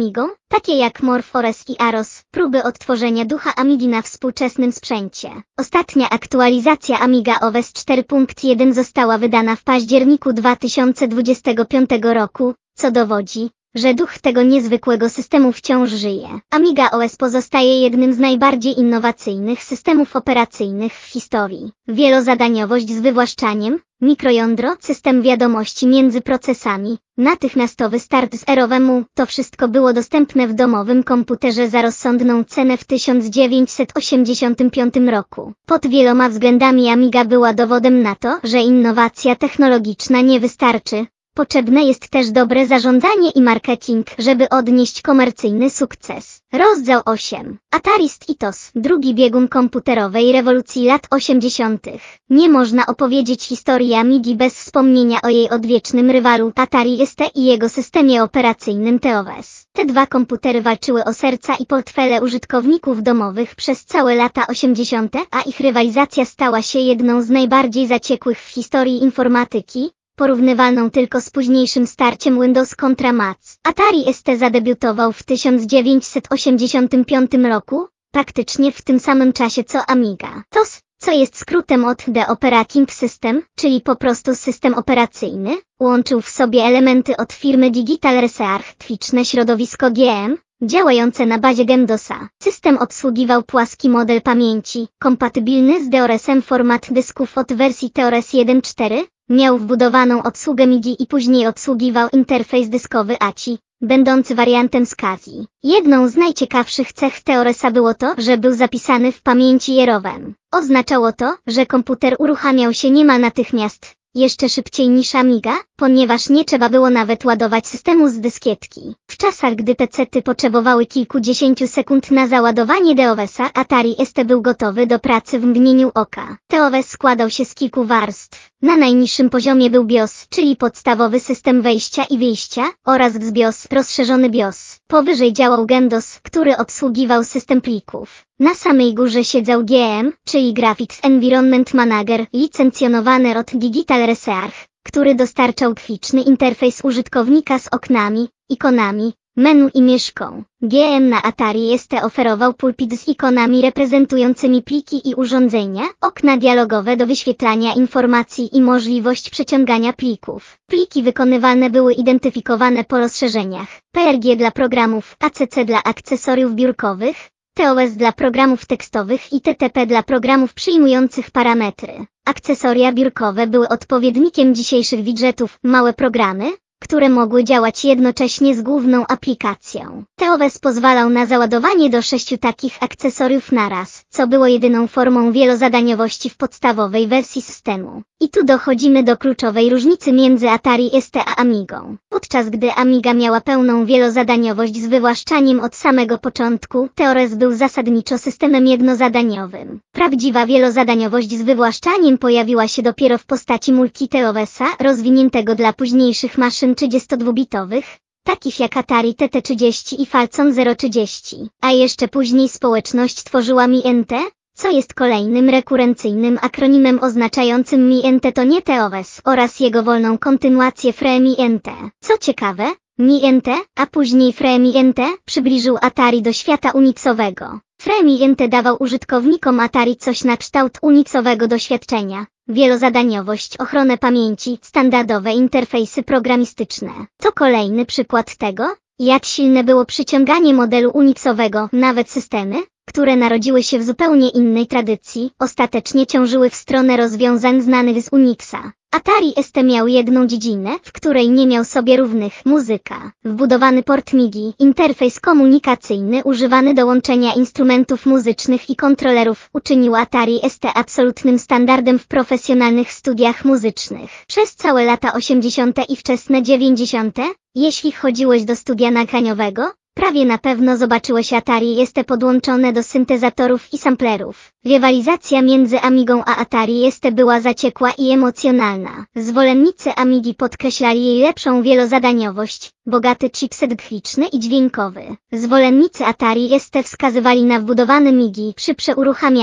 takie jak Morph O S i Aros, próby odtworzenia ducha Amigi na współczesnym sprzęcie. Ostatnia aktualizacja Amiga O S cztery punkt jeden została wydana w październiku dwa tysiące dwudziestego piątego roku, co dowodzi, że duch tego niezwykłego systemu wciąż żyje. Amiga O S pozostaje jednym z najbardziej innowacyjnych systemów operacyjnych w historii. Wielozadaniowość z wywłaszczaniem, mikrojądro, system wiadomości między procesami, natychmiastowy start z erowemu, to wszystko było dostępne w domowym komputerze za rozsądną cenę w tysiąc dziewięćset osiemdziesiątym piątym roku. Pod wieloma względami Amiga była dowodem na to, że innowacja technologiczna nie wystarczy. Potrzebne jest też dobre zarządzanie i marketing, żeby odnieść komercyjny sukces. Rozdział osiem. Atari S T I T O S. Drugi biegun komputerowej rewolucji lat osiemdziesiątych. Nie można opowiedzieć historii Amigi bez wspomnienia o jej odwiecznym rywalu Atari S T i jego systemie operacyjnym T O S. Te dwa komputery walczyły o serca i portfele użytkowników domowych przez całe lata osiemdziesiąte, a ich rywalizacja stała się jedną z najbardziej zaciekłych w historii informatyki, porównywalną tylko z późniejszym starciem Windows kontra Mac. Atari S T zadebiutował w tysiąc dziewięćset osiemdziesiątym piątym roku, praktycznie w tym samym czasie co Amiga. T O S, co jest skrótem od The Operating System, czyli po prostu system operacyjny, łączył w sobie elementy od firmy Digital Research, twitchne środowisko G M, działające na bazie GEMDOSa. System obsługiwał płaski model pamięci, kompatybilny z D O R S-em format dysków od wersji T O R S jeden kropka cztery, miał wbudowaną obsługę MIDI i później obsługiwał interfejs dyskowy A C I, będący wariantem S C S I. Jedną z najciekawszych cech T O R S-a było to, że był zapisany w pamięci jerowem. Oznaczało to, że komputer uruchamiał się niemal natychmiast, jeszcze szybciej niż Amiga, ponieważ nie trzeba było nawet ładować systemu z dyskietki. W czasach, gdy pecety potrzebowały kilkudziesięciu sekund na załadowanie D O S-a, Atari S T był gotowy do pracy w mgnieniu oka. T O S składał się z kilku warstw. Na najniższym poziomie był BIOS, czyli podstawowy system wejścia i wyjścia, oraz XBIOS, rozszerzony BIOS. Powyżej działał GEMDOS, który obsługiwał system plików. Na samej górze siedział G M, czyli Graphics Environment Manager, licencjonowany od Digital Research, który dostarczał graficzny interfejs użytkownika z oknami, ikonami, menu i myszką. G M na Atari S T oferował pulpit z ikonami reprezentującymi pliki i urządzenia, okna dialogowe do wyświetlania informacji i możliwość przeciągania plików. Pliki wykonywane były identyfikowane po rozszerzeniach. P R G dla programów, A C C dla akcesoriów biurkowych, T O S dla programów tekstowych i T T P dla programów przyjmujących parametry. Akcesoria biurkowe były odpowiednikiem dzisiejszych widgetów, małe programy, które mogły działać jednocześnie z główną aplikacją. T O S pozwalał na załadowanie do sześciu takich akcesoriów naraz, co było jedyną formą wielozadaniowości w podstawowej wersji systemu. I tu dochodzimy do kluczowej różnicy między Atari S T a Amigą. Podczas gdy Amiga miała pełną wielozadaniowość z wywłaszczaniem od samego początku, T O S był zasadniczo systemem jednozadaniowym. Prawdziwa wielozadaniowość z wywłaszczaniem pojawiła się dopiero w postaci multi-T O S-a, rozwiniętego dla późniejszych maszyn trzydziestodwubitowych, takich jak Atari T T trzydzieści i Falcon zero trzydzieści. A jeszcze później społeczność tworzyła M I N T, co jest kolejnym rekurencyjnym akronimem oznaczającym M I N T to nie T O S oraz jego wolną kontynuację F R E M I N T. Co ciekawe, M I N T, a później F R E M I N T przybliżył Atari do świata unixowego. F R E M I N T dawał użytkownikom Atari coś na kształt unixowego doświadczenia. Wielozadaniowość, ochronę pamięci, standardowe interfejsy programistyczne. To kolejny przykład tego, jak silne było przyciąganie modelu unixowego. Nawet systemy, które narodziły się w zupełnie innej tradycji, ostatecznie ciążyły w stronę rozwiązań znanych z Unixa. Atari S T miał jedną dziedzinę, w której nie miał sobie równych – muzyka. Wbudowany port MIDI, interfejs komunikacyjny używany do łączenia instrumentów muzycznych i kontrolerów, uczynił Atari S T absolutnym standardem w profesjonalnych studiach muzycznych. Przez całe lata osiemdziesiąte i wczesne dziewięćdziesiąte, jeśli chodziłeś do studia nagraniowego, prawie na pewno zobaczyłeś Atari S T podłączone do syntezatorów i samplerów. Rywalizacja między Amigą a Atari S T była zaciekła i emocjonalna. Zwolennicy Amigi podkreślali jej lepszą wielozadaniowość, bogaty chipset graficzny i dźwiękowy. Zwolennicy Atari S T wskazywali na wbudowany MIDI, szybsze uruchamianie,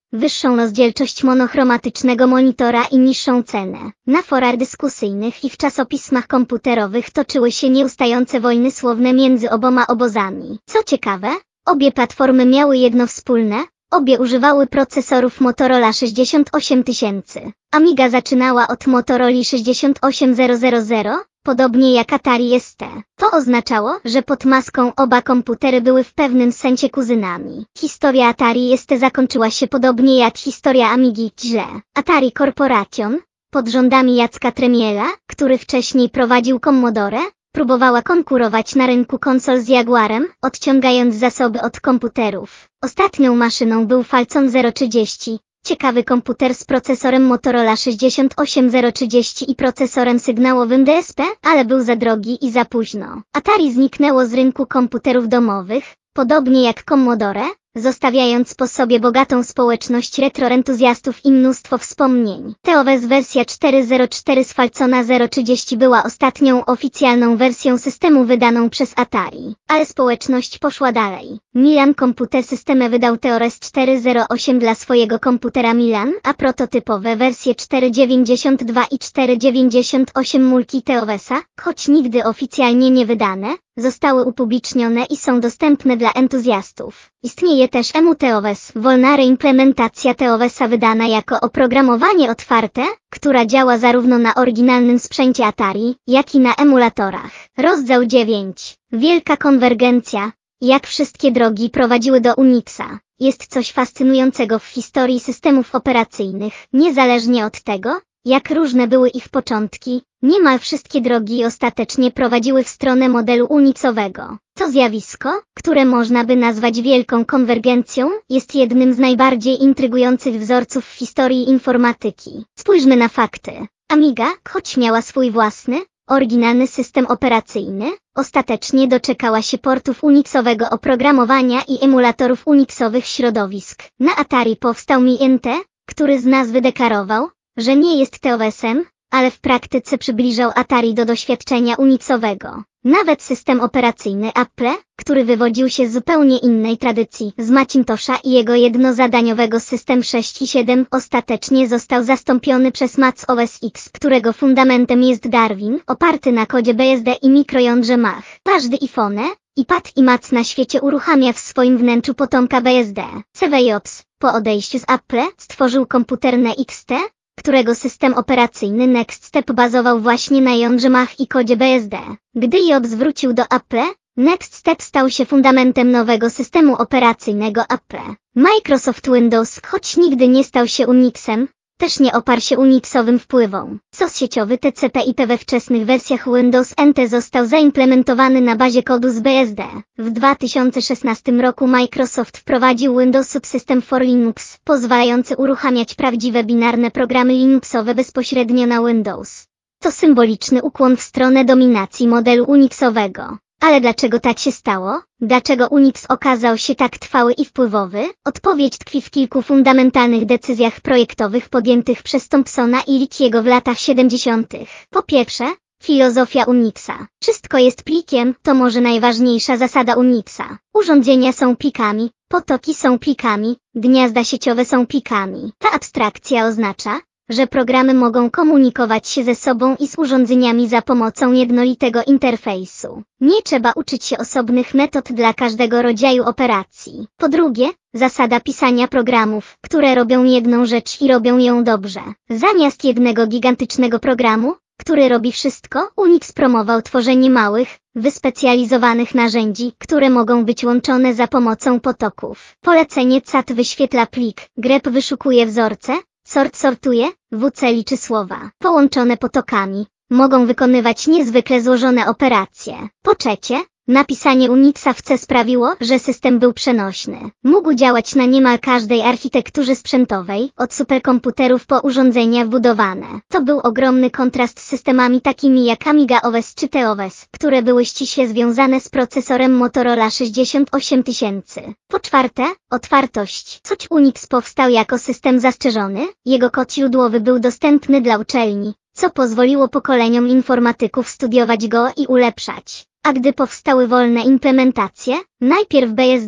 wyższą rozdzielczość monochromatycznego monitora i niższą cenę. Na forach dyskusyjnych i w czasopismach komputerowych toczyły się nieustające wojny słowne między oboma obozami. Co ciekawe, obie platformy miały jedno wspólne, obie używały procesorów Motorola sześćdziesiąt osiem tysięcy. Amiga zaczynała od Motorola sześćdziesiąt osiem tysięcy, podobnie jak Atari S T. To oznaczało, że pod maską oba komputery były w pewnym sensie kuzynami. Historia Atari S T zakończyła się podobnie jak historia Amigi, źle. Atari Corporation, pod rządami Jacka Tremiela, który wcześniej prowadził Commodore, próbowała konkurować na rynku konsol z Jaguarem, odciągając zasoby od komputerów. Ostatnią maszyną był Falcon zero trzydzieści, ciekawy komputer z procesorem Motorola sześćdziesiąt osiem tysięcy trzydzieści i procesorem sygnałowym D S P, ale był za drogi i za późno. Atari zniknęło z rynku komputerów domowych, podobnie jak Commodore, zostawiając po sobie bogatą społeczność retroentuzjastów i mnóstwo wspomnień. T O W S wersja cztery zero cztery z Falcona zero trzydzieści była ostatnią oficjalną wersją systemu wydaną przez Atari. Ale społeczność poszła dalej. Milan Computer System wydał T O W S cztery zero osiem dla swojego komputera Milan, a prototypowe wersje cztery dziewięćdziesiąt dwa i cztery dziewięćdziesiąt osiem multi T O W S-a, choć nigdy oficjalnie nie wydane, zostały upublicznione i są dostępne dla entuzjastów. Istnieje też E M U T O W S, wolna reimplementacja T O W S-a wydana jako oprogramowanie otwarte, która działa zarówno na oryginalnym sprzęcie Atari, jak i na emulatorach. Rozdział dziewięć. Wielka konwergencja. Jak wszystkie drogi prowadziły do Unixa. Jest coś fascynującego w historii systemów operacyjnych, niezależnie od tego, jak różne były ich początki, niemal wszystkie drogi ostatecznie prowadziły w stronę modelu unixowego. To zjawisko, które można by nazwać wielką konwergencją, jest jednym z najbardziej intrygujących wzorców w historii informatyki. Spójrzmy na fakty. Amiga, choć miała swój własny, oryginalny system operacyjny, ostatecznie doczekała się portów unixowego oprogramowania i emulatorów unixowych środowisk. Na Atari powstał M I N T, który z nazwy deklarował, że nie jest T O W S-em, ale w praktyce przybliżał Atari do doświadczenia unixowego. Nawet system operacyjny Apple, który wywodził się z zupełnie innej tradycji, z Macintosha i jego jednozadaniowego System sześć i siedem, ostatecznie został zastąpiony przez Mac O S X, którego fundamentem jest Darwin, oparty na kodzie B S D i mikrojądrze Mach. Każdy iPhone, iPad i Mac na świecie uruchamia w swoim wnętrzu potomka B S D. Steve Jobs, po odejściu z Apple, stworzył komputer N X T, którego system operacyjny Next Step bazował właśnie na jądrze Mach i kodzie B S D. Gdy Jobs wrócił do Apple, Next Step stał się fundamentem nowego systemu operacyjnego Apple. Microsoft Windows, choć nigdy nie stał się Unixem, też nie oparł się unixowym wpływom. Sos sieciowy T C P I P we wczesnych wersjach Windows N T został zaimplementowany na bazie kodu z B S D. W dwa tysiące szesnastym roku Microsoft wprowadził Windows Subsystem for Linux, pozwalający uruchamiać prawdziwe binarne programy Linuxowe bezpośrednio na Windows. To symboliczny ukłon w stronę dominacji modelu unixowego. Ale dlaczego tak się stało? Dlaczego Unix okazał się tak trwały i wpływowy? Odpowiedź tkwi w kilku fundamentalnych decyzjach projektowych podjętych przez Thompsona i Ricciego w latach siedemdziesiątych. Po pierwsze, filozofia Unixa. Wszystko jest plikiem, to może najważniejsza zasada Unixa. Urządzenia są plikami, potoki są plikami, gniazda sieciowe są plikami. Ta abstrakcja oznacza, że programy mogą komunikować się ze sobą i z urządzeniami za pomocą jednolitego interfejsu. Nie trzeba uczyć się osobnych metod dla każdego rodzaju operacji. Po drugie, zasada pisania programów, które robią jedną rzecz i robią ją dobrze. Zamiast jednego gigantycznego programu, który robi wszystko, Unix promował tworzenie małych, wyspecjalizowanych narzędzi, które mogą być łączone za pomocą potoków. Polecenie C A T wyświetla plik, grep wyszukuje wzorce, sort sortuje, W C liczy słowa. Połączone potokami, mogą wykonywać niezwykle złożone operacje. Po trzecie, napisanie Unixa w C sprawiło, że system był przenośny. Mógł działać na niemal każdej architekturze sprzętowej, od superkomputerów po urządzenia wbudowane. To był ogromny kontrast z systemami takimi jak Amiga O S czy T O W S, które były ściśle związane z procesorem Motorola sześćdziesiąt osiem tysięcy. Po czwarte, otwartość. Choć Unix powstał jako system zastrzeżony, jego kod źródłowy był dostępny dla uczelni, co pozwoliło pokoleniom informatyków studiować go i ulepszać. A gdy powstały wolne implementacje, najpierw B S D,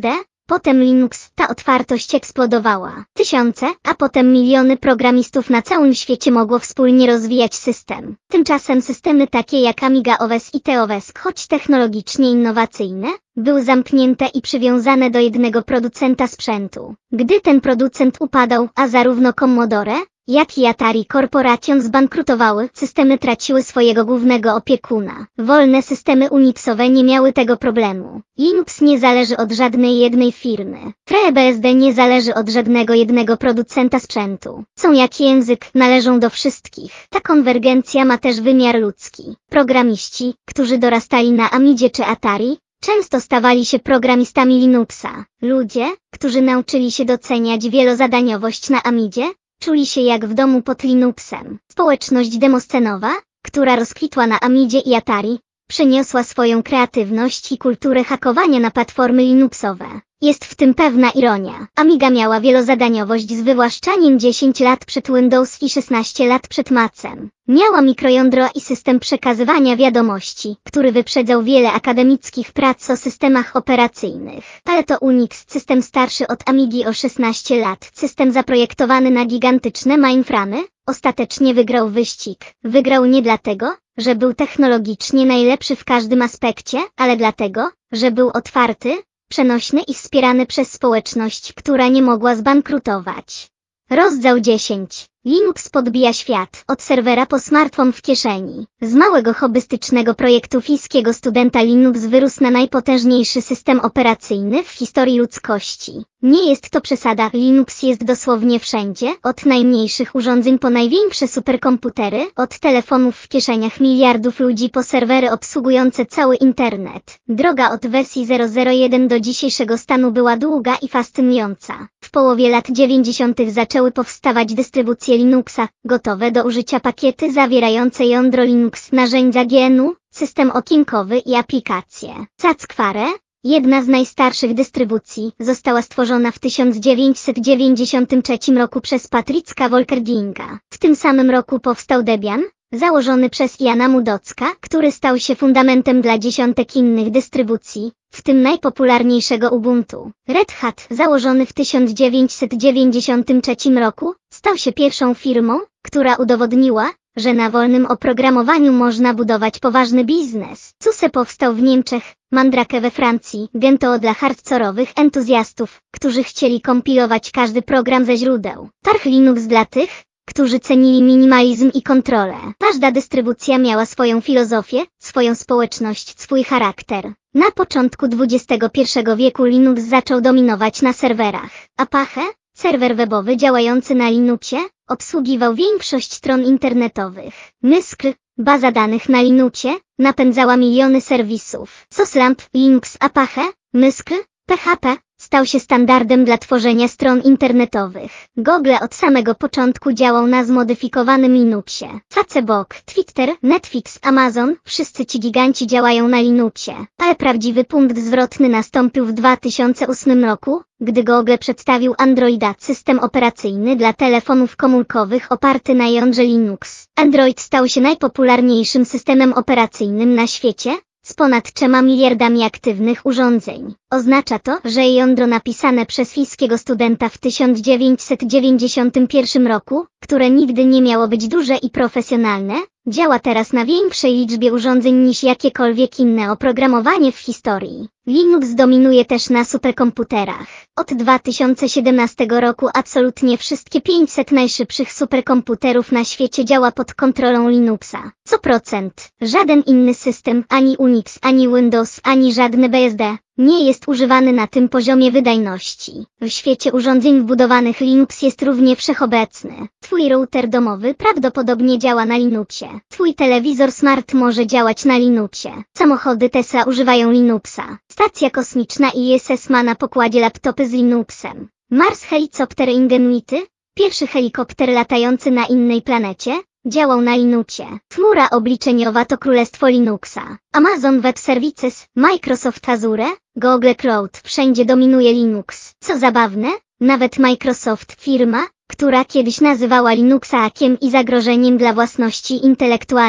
Potem Linux, ta otwartość eksplodowała. Tysiące, a potem miliony programistów na całym świecie mogło wspólnie rozwijać system. Tymczasem systemy takie jak Amiga O S i T O S, choć technologicznie innowacyjne, były zamknięte i przywiązane do jednego producenta sprzętu. Gdy ten producent upadał, a zarówno Commodore, jak i Atari Corporation zbankrutowały, systemy traciły swojego głównego opiekuna. Wolne systemy Unixowe nie miały tego problemu. Linux nie zależy od żadnej jednej firmy. FreeBSD nie zależy od żadnego jednego producenta sprzętu. Są jak język, należą do wszystkich. Ta konwergencja ma też wymiar ludzki. Programiści, którzy dorastali na Amidzie czy Atari, często stawali się programistami Linuxa. Ludzie, którzy nauczyli się doceniać wielozadaniowość na Amidzie, czuli się jak w domu pod Linuxem. Społeczność demoscenowa, która rozkwitła na Amidzie i Atari, przeniosła swoją kreatywność i kulturę hakowania na platformy Linuxowe. Jest w tym pewna ironia. Amiga miała wielozadaniowość z wywłaszczaniem dziesięć lat przed Windows i szesnaście lat przed Macem. Miała mikrojądro i system przekazywania wiadomości, który wyprzedzał wiele akademickich prac o systemach operacyjnych. Ale to Unix, system starszy od Amigi o szesnaście lat, system zaprojektowany na gigantyczne mainframy, ostatecznie wygrał wyścig. Wygrał nie dlatego, że był technologicznie najlepszy w każdym aspekcie, ale dlatego, że był otwarty, przenośny i wspierany przez społeczność, która nie mogła zbankrutować. Rozdział dziesięć. Linux podbija świat, od serwera po smartfon w kieszeni. Z małego hobbystycznego projektu fińskiego studenta Linux wyrósł na najpotężniejszy system operacyjny w historii ludzkości. Nie jest to przesada, Linux jest dosłownie wszędzie, od najmniejszych urządzeń po największe superkomputery, od telefonów w kieszeniach miliardów ludzi po serwery obsługujące cały internet. Droga od wersji zero zero jeden do dzisiejszego stanu była długa i fascynująca. W połowie lat dziewięćdziesiątych zaczęły powstawać dystrybucje Linuxa, gotowe do użycia pakiety zawierające jądro Linux, narzędzia G N U, system okienkowy i aplikacje. Sacquarre, jedna z najstarszych dystrybucji, została stworzona w tysiąc dziewięćset dziewięćdziesiątym trzecim roku przez Patricka Wolkerdinga. W tym samym roku powstał Debian, założony przez Jana Mudocka, który stał się fundamentem dla dziesiątek innych dystrybucji, w tym najpopularniejszego Ubuntu. Red Hat, założony w tysiąc dziewięćset dziewięćdziesiątym trzecim roku, stał się pierwszą firmą, która udowodniła, że na wolnym oprogramowaniu można budować poważny biznes. SUSE powstał w Niemczech, Mandrake we Francji, Gentoo dla hardcore'owych entuzjastów, którzy chcieli kompilować każdy program ze źródeł. Tarch Linux dla tych, którzy cenili minimalizm i kontrolę. Każda dystrybucja miała swoją filozofię, swoją społeczność, swój charakter. Na początku dwudziestego pierwszego wieku Linux zaczął dominować na serwerach. Apache, serwer webowy działający na Linuxie, obsługiwał większość stron internetowych. Myskl, baza danych na Linuxie, napędzała miliony serwisów. Soslamp, Linux, Apache, Myskl, P H P, stał się standardem dla tworzenia stron internetowych. Google od samego początku działał na zmodyfikowanym Linuxie. Facebook, Twitter, Netflix, Amazon, wszyscy ci giganci działają na Linuxie. Ale prawdziwy punkt zwrotny nastąpił w dwa tysiące ósmym roku, gdy Google przedstawił Androida, system operacyjny dla telefonów komórkowych oparty na jądrze Linux. Android stał się najpopularniejszym systemem operacyjnym na świecie, z ponad trzema miliardami aktywnych urządzeń. Oznacza to, że jądro napisane przez fińskiego studenta w tysiąc dziewięćset dziewięćdziesiątym pierwszym roku, które nigdy nie miało być duże i profesjonalne, działa teraz na większej liczbie urządzeń niż jakiekolwiek inne oprogramowanie w historii. Linux dominuje też na superkomputerach. Od dwa tysiące siedemnastego roku absolutnie wszystkie pięćset najszybszych superkomputerów na świecie działa pod kontrolą Linuxa. Co procent, żaden inny system, ani Unix, ani Windows, ani żadne B S D, nie jest używany na tym poziomie wydajności. W świecie urządzeń wbudowanych Linux jest równie wszechobecny. Twój router domowy prawdopodobnie działa na Linuxie. Twój telewizor smart może działać na Linuxie. Samochody Tesla używają Linuxa. Stacja kosmiczna I S S ma na pokładzie laptopy z Linuxem. Mars Helicopter Ingenuity, pierwszy helikopter latający na innej planecie, działał na Linuxie. Chmura obliczeniowa to królestwo Linuxa. Amazon Web Services, Microsoft Azure, Google Cloud, wszędzie dominuje Linux. Co zabawne, nawet Microsoft, firma, która kiedyś nazywała Linuxa hakiem i zagrożeniem dla własności intelektualnej,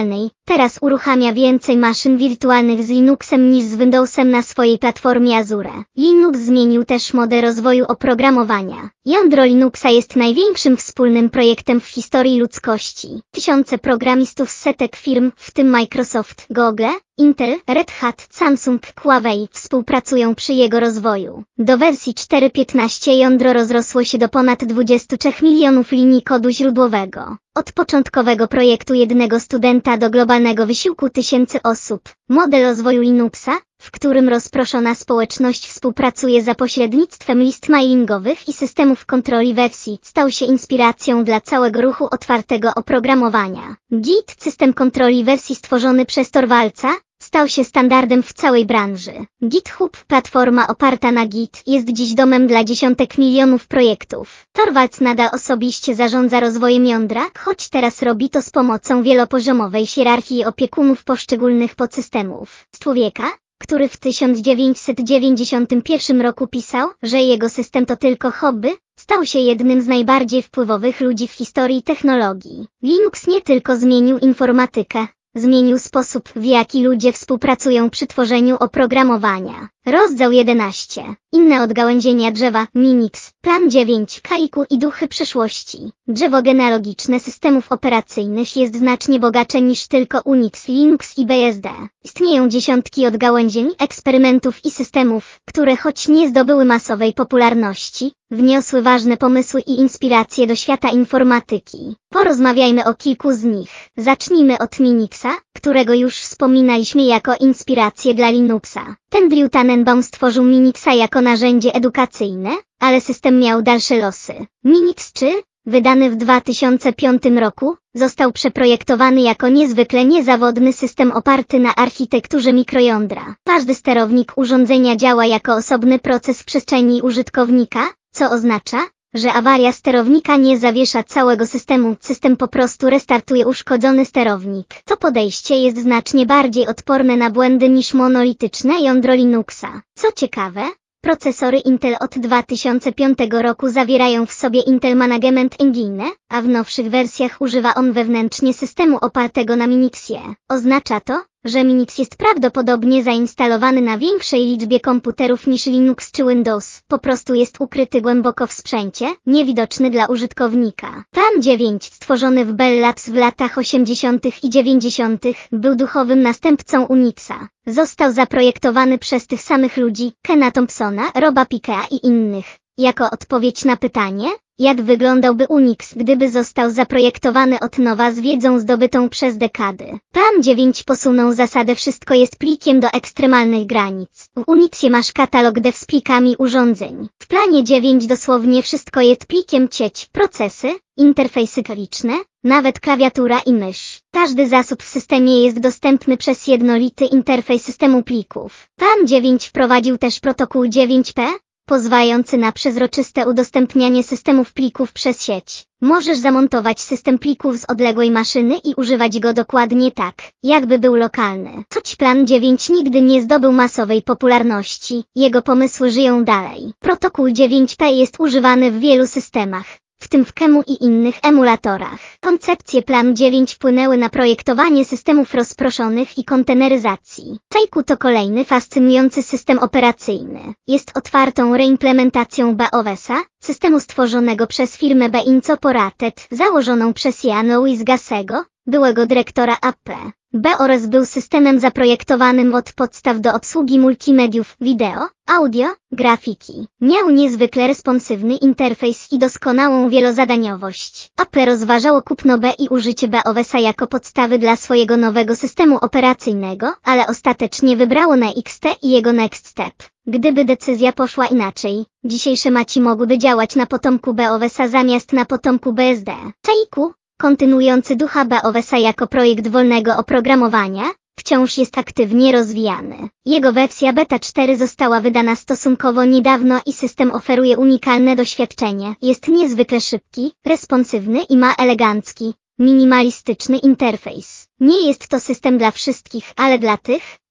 teraz uruchamia więcej maszyn wirtualnych z Linuxem niż z Windowsem na swojej platformie Azure. Linux zmienił też modę rozwoju oprogramowania. Jądro Linuxa jest największym wspólnym projektem w historii ludzkości. Tysiące programistów z setek firm, w tym Microsoft, Google, Intel, Red Hat, Samsung, Huawei, współpracują przy jego rozwoju. Do wersji cztery kropka piętnaście jądro rozrosło się do ponad dwudziestu trzech milionów linii kodu źródłowego. Od początkowego projektu jednego studenta do globalnego wysiłku tysięcy osób. Model rozwoju Linuxa, w którym rozproszona społeczność współpracuje za pośrednictwem list mailingowych i systemów kontroli wersji, stał się inspiracją dla całego ruchu otwartego oprogramowania. Git, system kontroli wersji stworzony przez Torwaldsa, stał się standardem w całej branży. GitHub, platforma oparta na Git, jest dziś domem dla dziesiątek milionów projektów. Torvalds nadal osobiście zarządza rozwojem jądra, choć teraz robi to z pomocą wielopoziomowej hierarchii opiekunów poszczególnych podsystemów. Z człowieka, który w tysiąc dziewięćset dziewięćdziesiątym pierwszym roku pisał, że jego system to tylko hobby, stał się jednym z najbardziej wpływowych ludzi w historii technologii. Linux nie tylko zmienił informatykę, zmienił sposób, w jaki ludzie współpracują przy tworzeniu oprogramowania. Rozdział jedenaście. Inne odgałęzienia drzewa, Minix, Plan dziewięć, Kaiku i duchy przyszłości. Drzewo genealogiczne systemów operacyjnych jest znacznie bogatsze niż tylko Unix, Linux i B S D. Istnieją dziesiątki odgałęzień, eksperymentów i systemów, które choć nie zdobyły masowej popularności, wniosły ważne pomysły i inspiracje do świata informatyki. Porozmawiajmy o kilku z nich. Zacznijmy od Minixa, którego już wspominaliśmy jako inspirację dla Linuxa. Andrew Tannenbaum stworzył Minixa jako narzędzie edukacyjne, ale system miał dalsze losy. Minix trzy, wydany w dwa tysiące piątym roku, został przeprojektowany jako niezwykle niezawodny system oparty na architekturze mikrojądra. Każdy sterownik urządzenia działa jako osobny proces w przestrzeni użytkownika, co oznacza, że awaria sterownika nie zawiesza całego systemu, system po prostu restartuje uszkodzony sterownik. To podejście jest znacznie bardziej odporne na błędy niż monolityczne jądro Linuxa. Co ciekawe, procesory Intel od dwa tysiące piątego roku zawierają w sobie Intel Management Engine, a w nowszych wersjach używa on wewnętrznie systemu opartego na Minixie. Oznacza to, że Minix jest prawdopodobnie zainstalowany na większej liczbie komputerów niż Linux czy Windows. Po prostu jest ukryty głęboko w sprzęcie, niewidoczny dla użytkownika. Plan dziewięć, stworzony w Bell Labs w latach osiemdziesiątych i dziewięćdziesiątych, był duchowym następcą Unixa. Został zaprojektowany przez tych samych ludzi, Kena Thompsona, Roba Pikea i innych, jako odpowiedź na pytanie, jak wyglądałby Unix, gdyby został zaprojektowany od nowa z wiedzą zdobytą przez dekady. Plan dziewięć posunął zasadę wszystko jest plikiem do ekstremalnych granic. W Unixie masz katalog dev z plikami urządzeń. W planie dziewięć dosłownie wszystko jest plikiem sieć, procesy, interfejsy graficzne, nawet klawiatura i mysz. Każdy zasób w systemie jest dostępny przez jednolity interfejs systemu plików. Plan dziewięć wprowadził też protokół dziewięć P, pozwalający na przezroczyste udostępnianie systemów plików przez sieć. Możesz zamontować system plików z odległej maszyny i używać go dokładnie tak, jakby był lokalny. Choć Plan dziewięć nigdy nie zdobył masowej popularności, jego pomysły żyją dalej. Protokół dziewięć P jest używany w wielu systemach, w tym w Qemu i innych emulatorach. Koncepcje Plan dziewięć wpłynęły na projektowanie systemów rozproszonych i konteneryzacji. Kaiku to kolejny fascynujący system operacyjny. Jest otwartą reimplementacją B O S a, systemu stworzonego przez firmę B Incorporated, założoną przez Jana Louis Gassego, byłego dyrektora Apple. B O S był systemem zaprojektowanym od podstaw do obsługi multimediów, wideo, audio, grafiki. Miał niezwykle responsywny interfejs i doskonałą wielozadaniowość. Apple rozważało kupno B i użycie B O S a jako podstawy dla swojego nowego systemu operacyjnego, ale ostatecznie wybrało na X T i jego Next Step. Gdyby decyzja poszła inaczej, dzisiejsze Maci mogłyby działać na potomku B O S a zamiast na potomku B S D. Kaiku, kontynuujący ducha B O S a jako projekt wolnego oprogramowania, wciąż jest aktywnie rozwijany. Jego wersja beta cztery została wydana stosunkowo niedawno i system oferuje unikalne doświadczenie. Jest niezwykle szybki, responsywny i ma elegancki, minimalistyczny interfejs. Nie jest to system dla wszystkich, ale dla tych,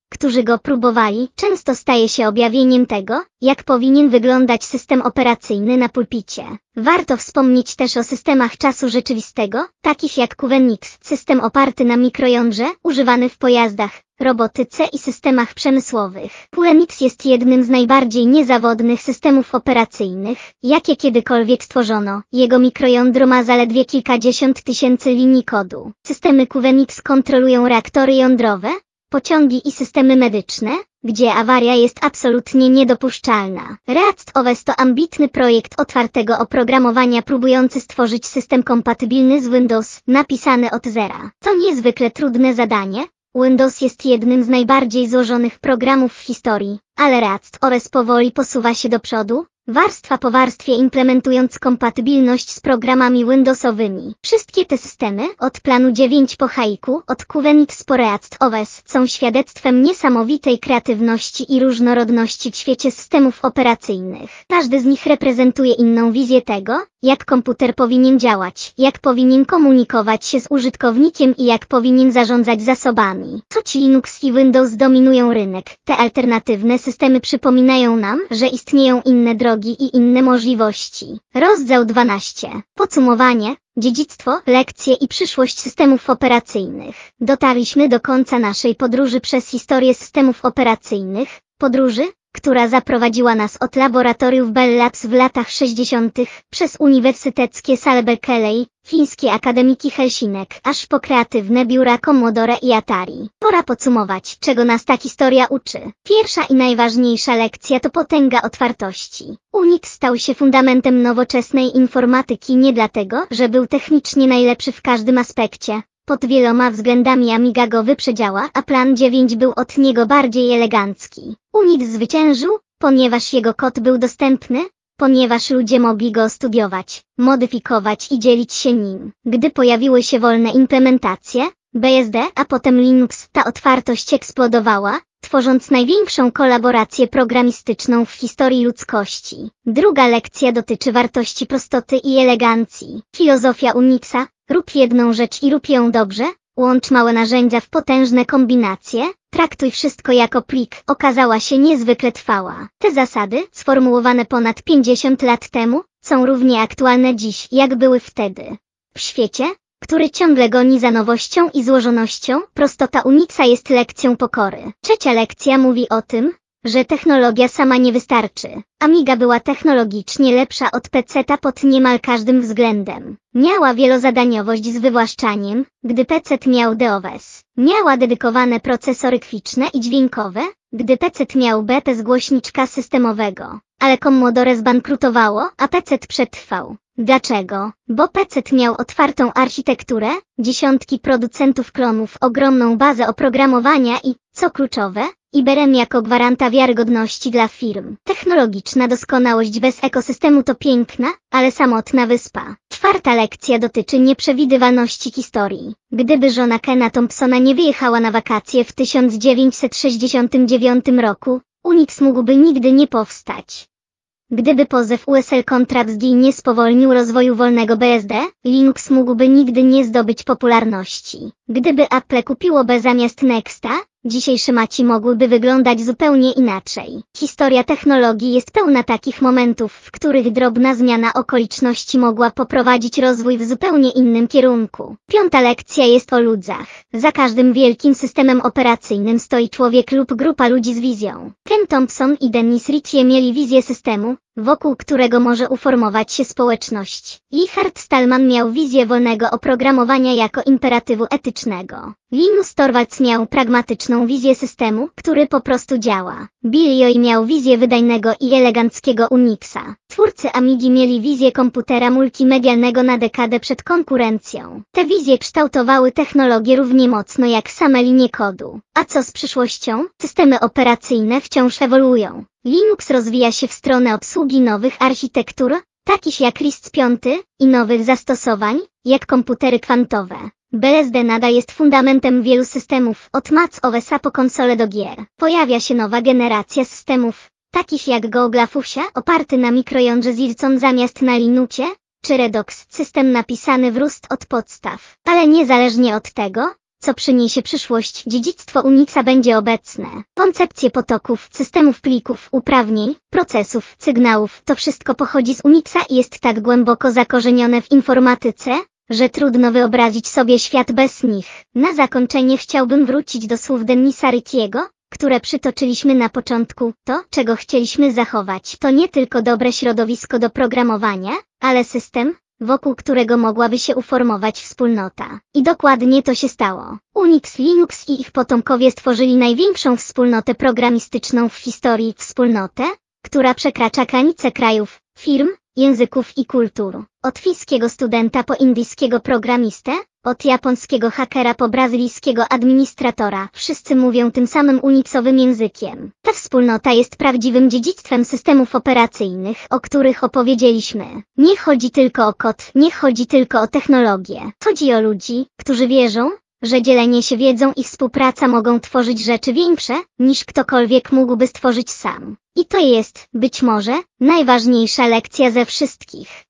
którzy go próbowali, często staje się objawieniem tego, jak powinien wyglądać system operacyjny na pulpicie. Warto wspomnieć też o systemach czasu rzeczywistego, takich jak Cuvenix, system oparty na mikrojądrze, używany w pojazdach, robotyce i systemach przemysłowych. Cuvenix jest jednym z najbardziej niezawodnych systemów operacyjnych, jakie kiedykolwiek stworzono. Jego mikrojądro ma zaledwie kilkadziesiąt tysięcy linii kodu. Systemy Cuvenix kontrolują reaktory jądrowe, pociągi i systemy medyczne, gdzie awaria jest absolutnie niedopuszczalna. ReactOS to ambitny projekt otwartego oprogramowania próbujący stworzyć system kompatybilny z Windows, napisany od zera. To niezwykle trudne zadanie. Windows jest jednym z najbardziej złożonych programów w historii, ale ReactOS powoli posuwa się do przodu, warstwa po warstwie implementując kompatybilność z programami Windowsowymi. Wszystkie te systemy, od planu dziewięć po Haiku, od Cuvenix po ReactOS, są świadectwem niesamowitej kreatywności i różnorodności w świecie systemów operacyjnych. Każdy z nich reprezentuje inną wizję tego, jak komputer powinien działać, jak powinien komunikować się z użytkownikiem i jak powinien zarządzać zasobami. Choć Linux i Windows dominują rynek, te alternatywne systemy przypominają nam, że istnieją inne drogi i inne możliwości. Rozdział dwanaście. Podsumowanie, dziedzictwo, lekcje i przyszłość systemów operacyjnych. Dotarliśmy do końca naszej podróży przez historię systemów operacyjnych, podróży, która zaprowadziła nas od laboratoriów Bell Labs w latach sześćdziesiątych, przez uniwersyteckie sale Berkeley, fińskie akademiki Helsinek, aż po kreatywne biura Commodore i Atari. Pora podsumować, czego nas ta historia uczy. Pierwsza i najważniejsza lekcja to potęga otwartości. Unix stał się fundamentem nowoczesnej informatyki nie dlatego, że był technicznie najlepszy w każdym aspekcie. Pod wieloma względami Amiga go wyprzedziała, a plan dziewięć był od niego bardziej elegancki. Unix zwyciężył, ponieważ jego kod był dostępny, ponieważ ludzie mogli go studiować, modyfikować i dzielić się nim. Gdy pojawiły się wolne implementacje, B S D, a potem Linux, ta otwartość eksplodowała, tworząc największą kolaborację programistyczną w historii ludzkości. Druga lekcja dotyczy wartości prostoty i elegancji. Filozofia Unixa: rób jedną rzecz i rób ją dobrze, łącz małe narzędzia w potężne kombinacje, traktuj wszystko jako plik, okazała się niezwykle trwała. Te zasady, sformułowane ponad pięćdziesiąt lat temu, są równie aktualne dziś, jak były wtedy. W świecie, który ciągle goni za nowością i złożonością, prostota Unixa jest lekcją pokory. Trzecia lekcja mówi o tym, że technologia sama nie wystarczy. Amiga była technologicznie lepsza od peceta pod niemal każdym względem. Miała wielozadaniowość z wywłaszczaniem, gdy pecet miał DOS. Miała dedykowane procesory graficzne i dźwiękowe, gdy pecet miał B T z głośniczka systemowego. Ale Commodore zbankrutowało, a pecet przetrwał. Dlaczego? Bo pecet miał otwartą architekturę, dziesiątki producentów klonów, ogromną bazę oprogramowania i, co kluczowe, I B M jako gwaranta wiarygodności dla firm. Technologiczna doskonałość bez ekosystemu to piękna, ale samotna wyspa. Czwarta lekcja dotyczy nieprzewidywalności historii. Gdyby żona Kena Thompsona nie wyjechała na wakacje w tysiąc dziewięćset sześćdziesiątym dziewiątym roku, Unix mógłby nigdy nie powstać. Gdyby pozew U S L kontra D nie spowolnił rozwoju wolnego B S D, Linux mógłby nigdy nie zdobyć popularności. Gdyby Apple kupiło B zamiast Nexta, dzisiejsze Maci mogłyby wyglądać zupełnie inaczej. Historia technologii jest pełna takich momentów, w których drobna zmiana okoliczności mogła poprowadzić rozwój w zupełnie innym kierunku. Piąta lekcja jest o ludziach. Za każdym wielkim systemem operacyjnym stoi człowiek lub grupa ludzi z wizją. Ken Thompson i Dennis Ritchie mieli wizję systemu, wokół którego może uformować się społeczność. Richard Stallman miał wizję wolnego oprogramowania jako imperatywu etycznego. Linus Torvalds miał pragmatyczną wizję systemu, który po prostu działa. Bill Joy miał wizję wydajnego i eleganckiego Unixa. Twórcy Amigi mieli wizję komputera multimedialnego na dekadę przed konkurencją. Te wizje kształtowały technologię równie mocno jak same linie kodu. A co z przyszłością? Systemy operacyjne wciąż ewoluują. Linux rozwija się w stronę obsługi nowych architektur, takich jak RISC pięć, i nowych zastosowań, jak komputery kwantowe. B S D nadal jest fundamentem wielu systemów, od Mac O S a po konsole do gier. Pojawia się nowa generacja systemów, takich jak Go Glafusia, oparty na mikrojądrze Zircon zamiast na Linuxie, czy Redox, system napisany w Rust od podstaw. Ale niezależnie od tego, co przyniesie przyszłość. Dziedzictwo Unixa będzie obecne. Koncepcje potoków, systemów plików, uprawnień, procesów, sygnałów, to wszystko pochodzi z Unixa i jest tak głęboko zakorzenione w informatyce, że trudno wyobrazić sobie świat bez nich. Na zakończenie chciałbym wrócić do słów Denisa Ritchiego, które przytoczyliśmy na początku. To, czego chcieliśmy zachować, to nie tylko dobre środowisko do programowania, ale system, wokół którego mogłaby się uformować wspólnota. I dokładnie to się stało. Unix, Linux i ich potomkowie stworzyli największą wspólnotę programistyczną w historii, wspólnotę, która przekracza granice krajów, firm, języków i kultur. Od fińskiego studenta po indyjskiego programistę, od japońskiego hakera po brazylijskiego administratora, wszyscy mówią tym samym unixowym językiem. Ta wspólnota jest prawdziwym dziedzictwem systemów operacyjnych, o których opowiedzieliśmy. Nie chodzi tylko o kod, nie chodzi tylko o technologię. Chodzi o ludzi, którzy wierzą, że dzielenie się wiedzą i współpraca mogą tworzyć rzeczy większe, niż ktokolwiek mógłby stworzyć sam. I to jest, być może, najważniejsza lekcja ze wszystkich.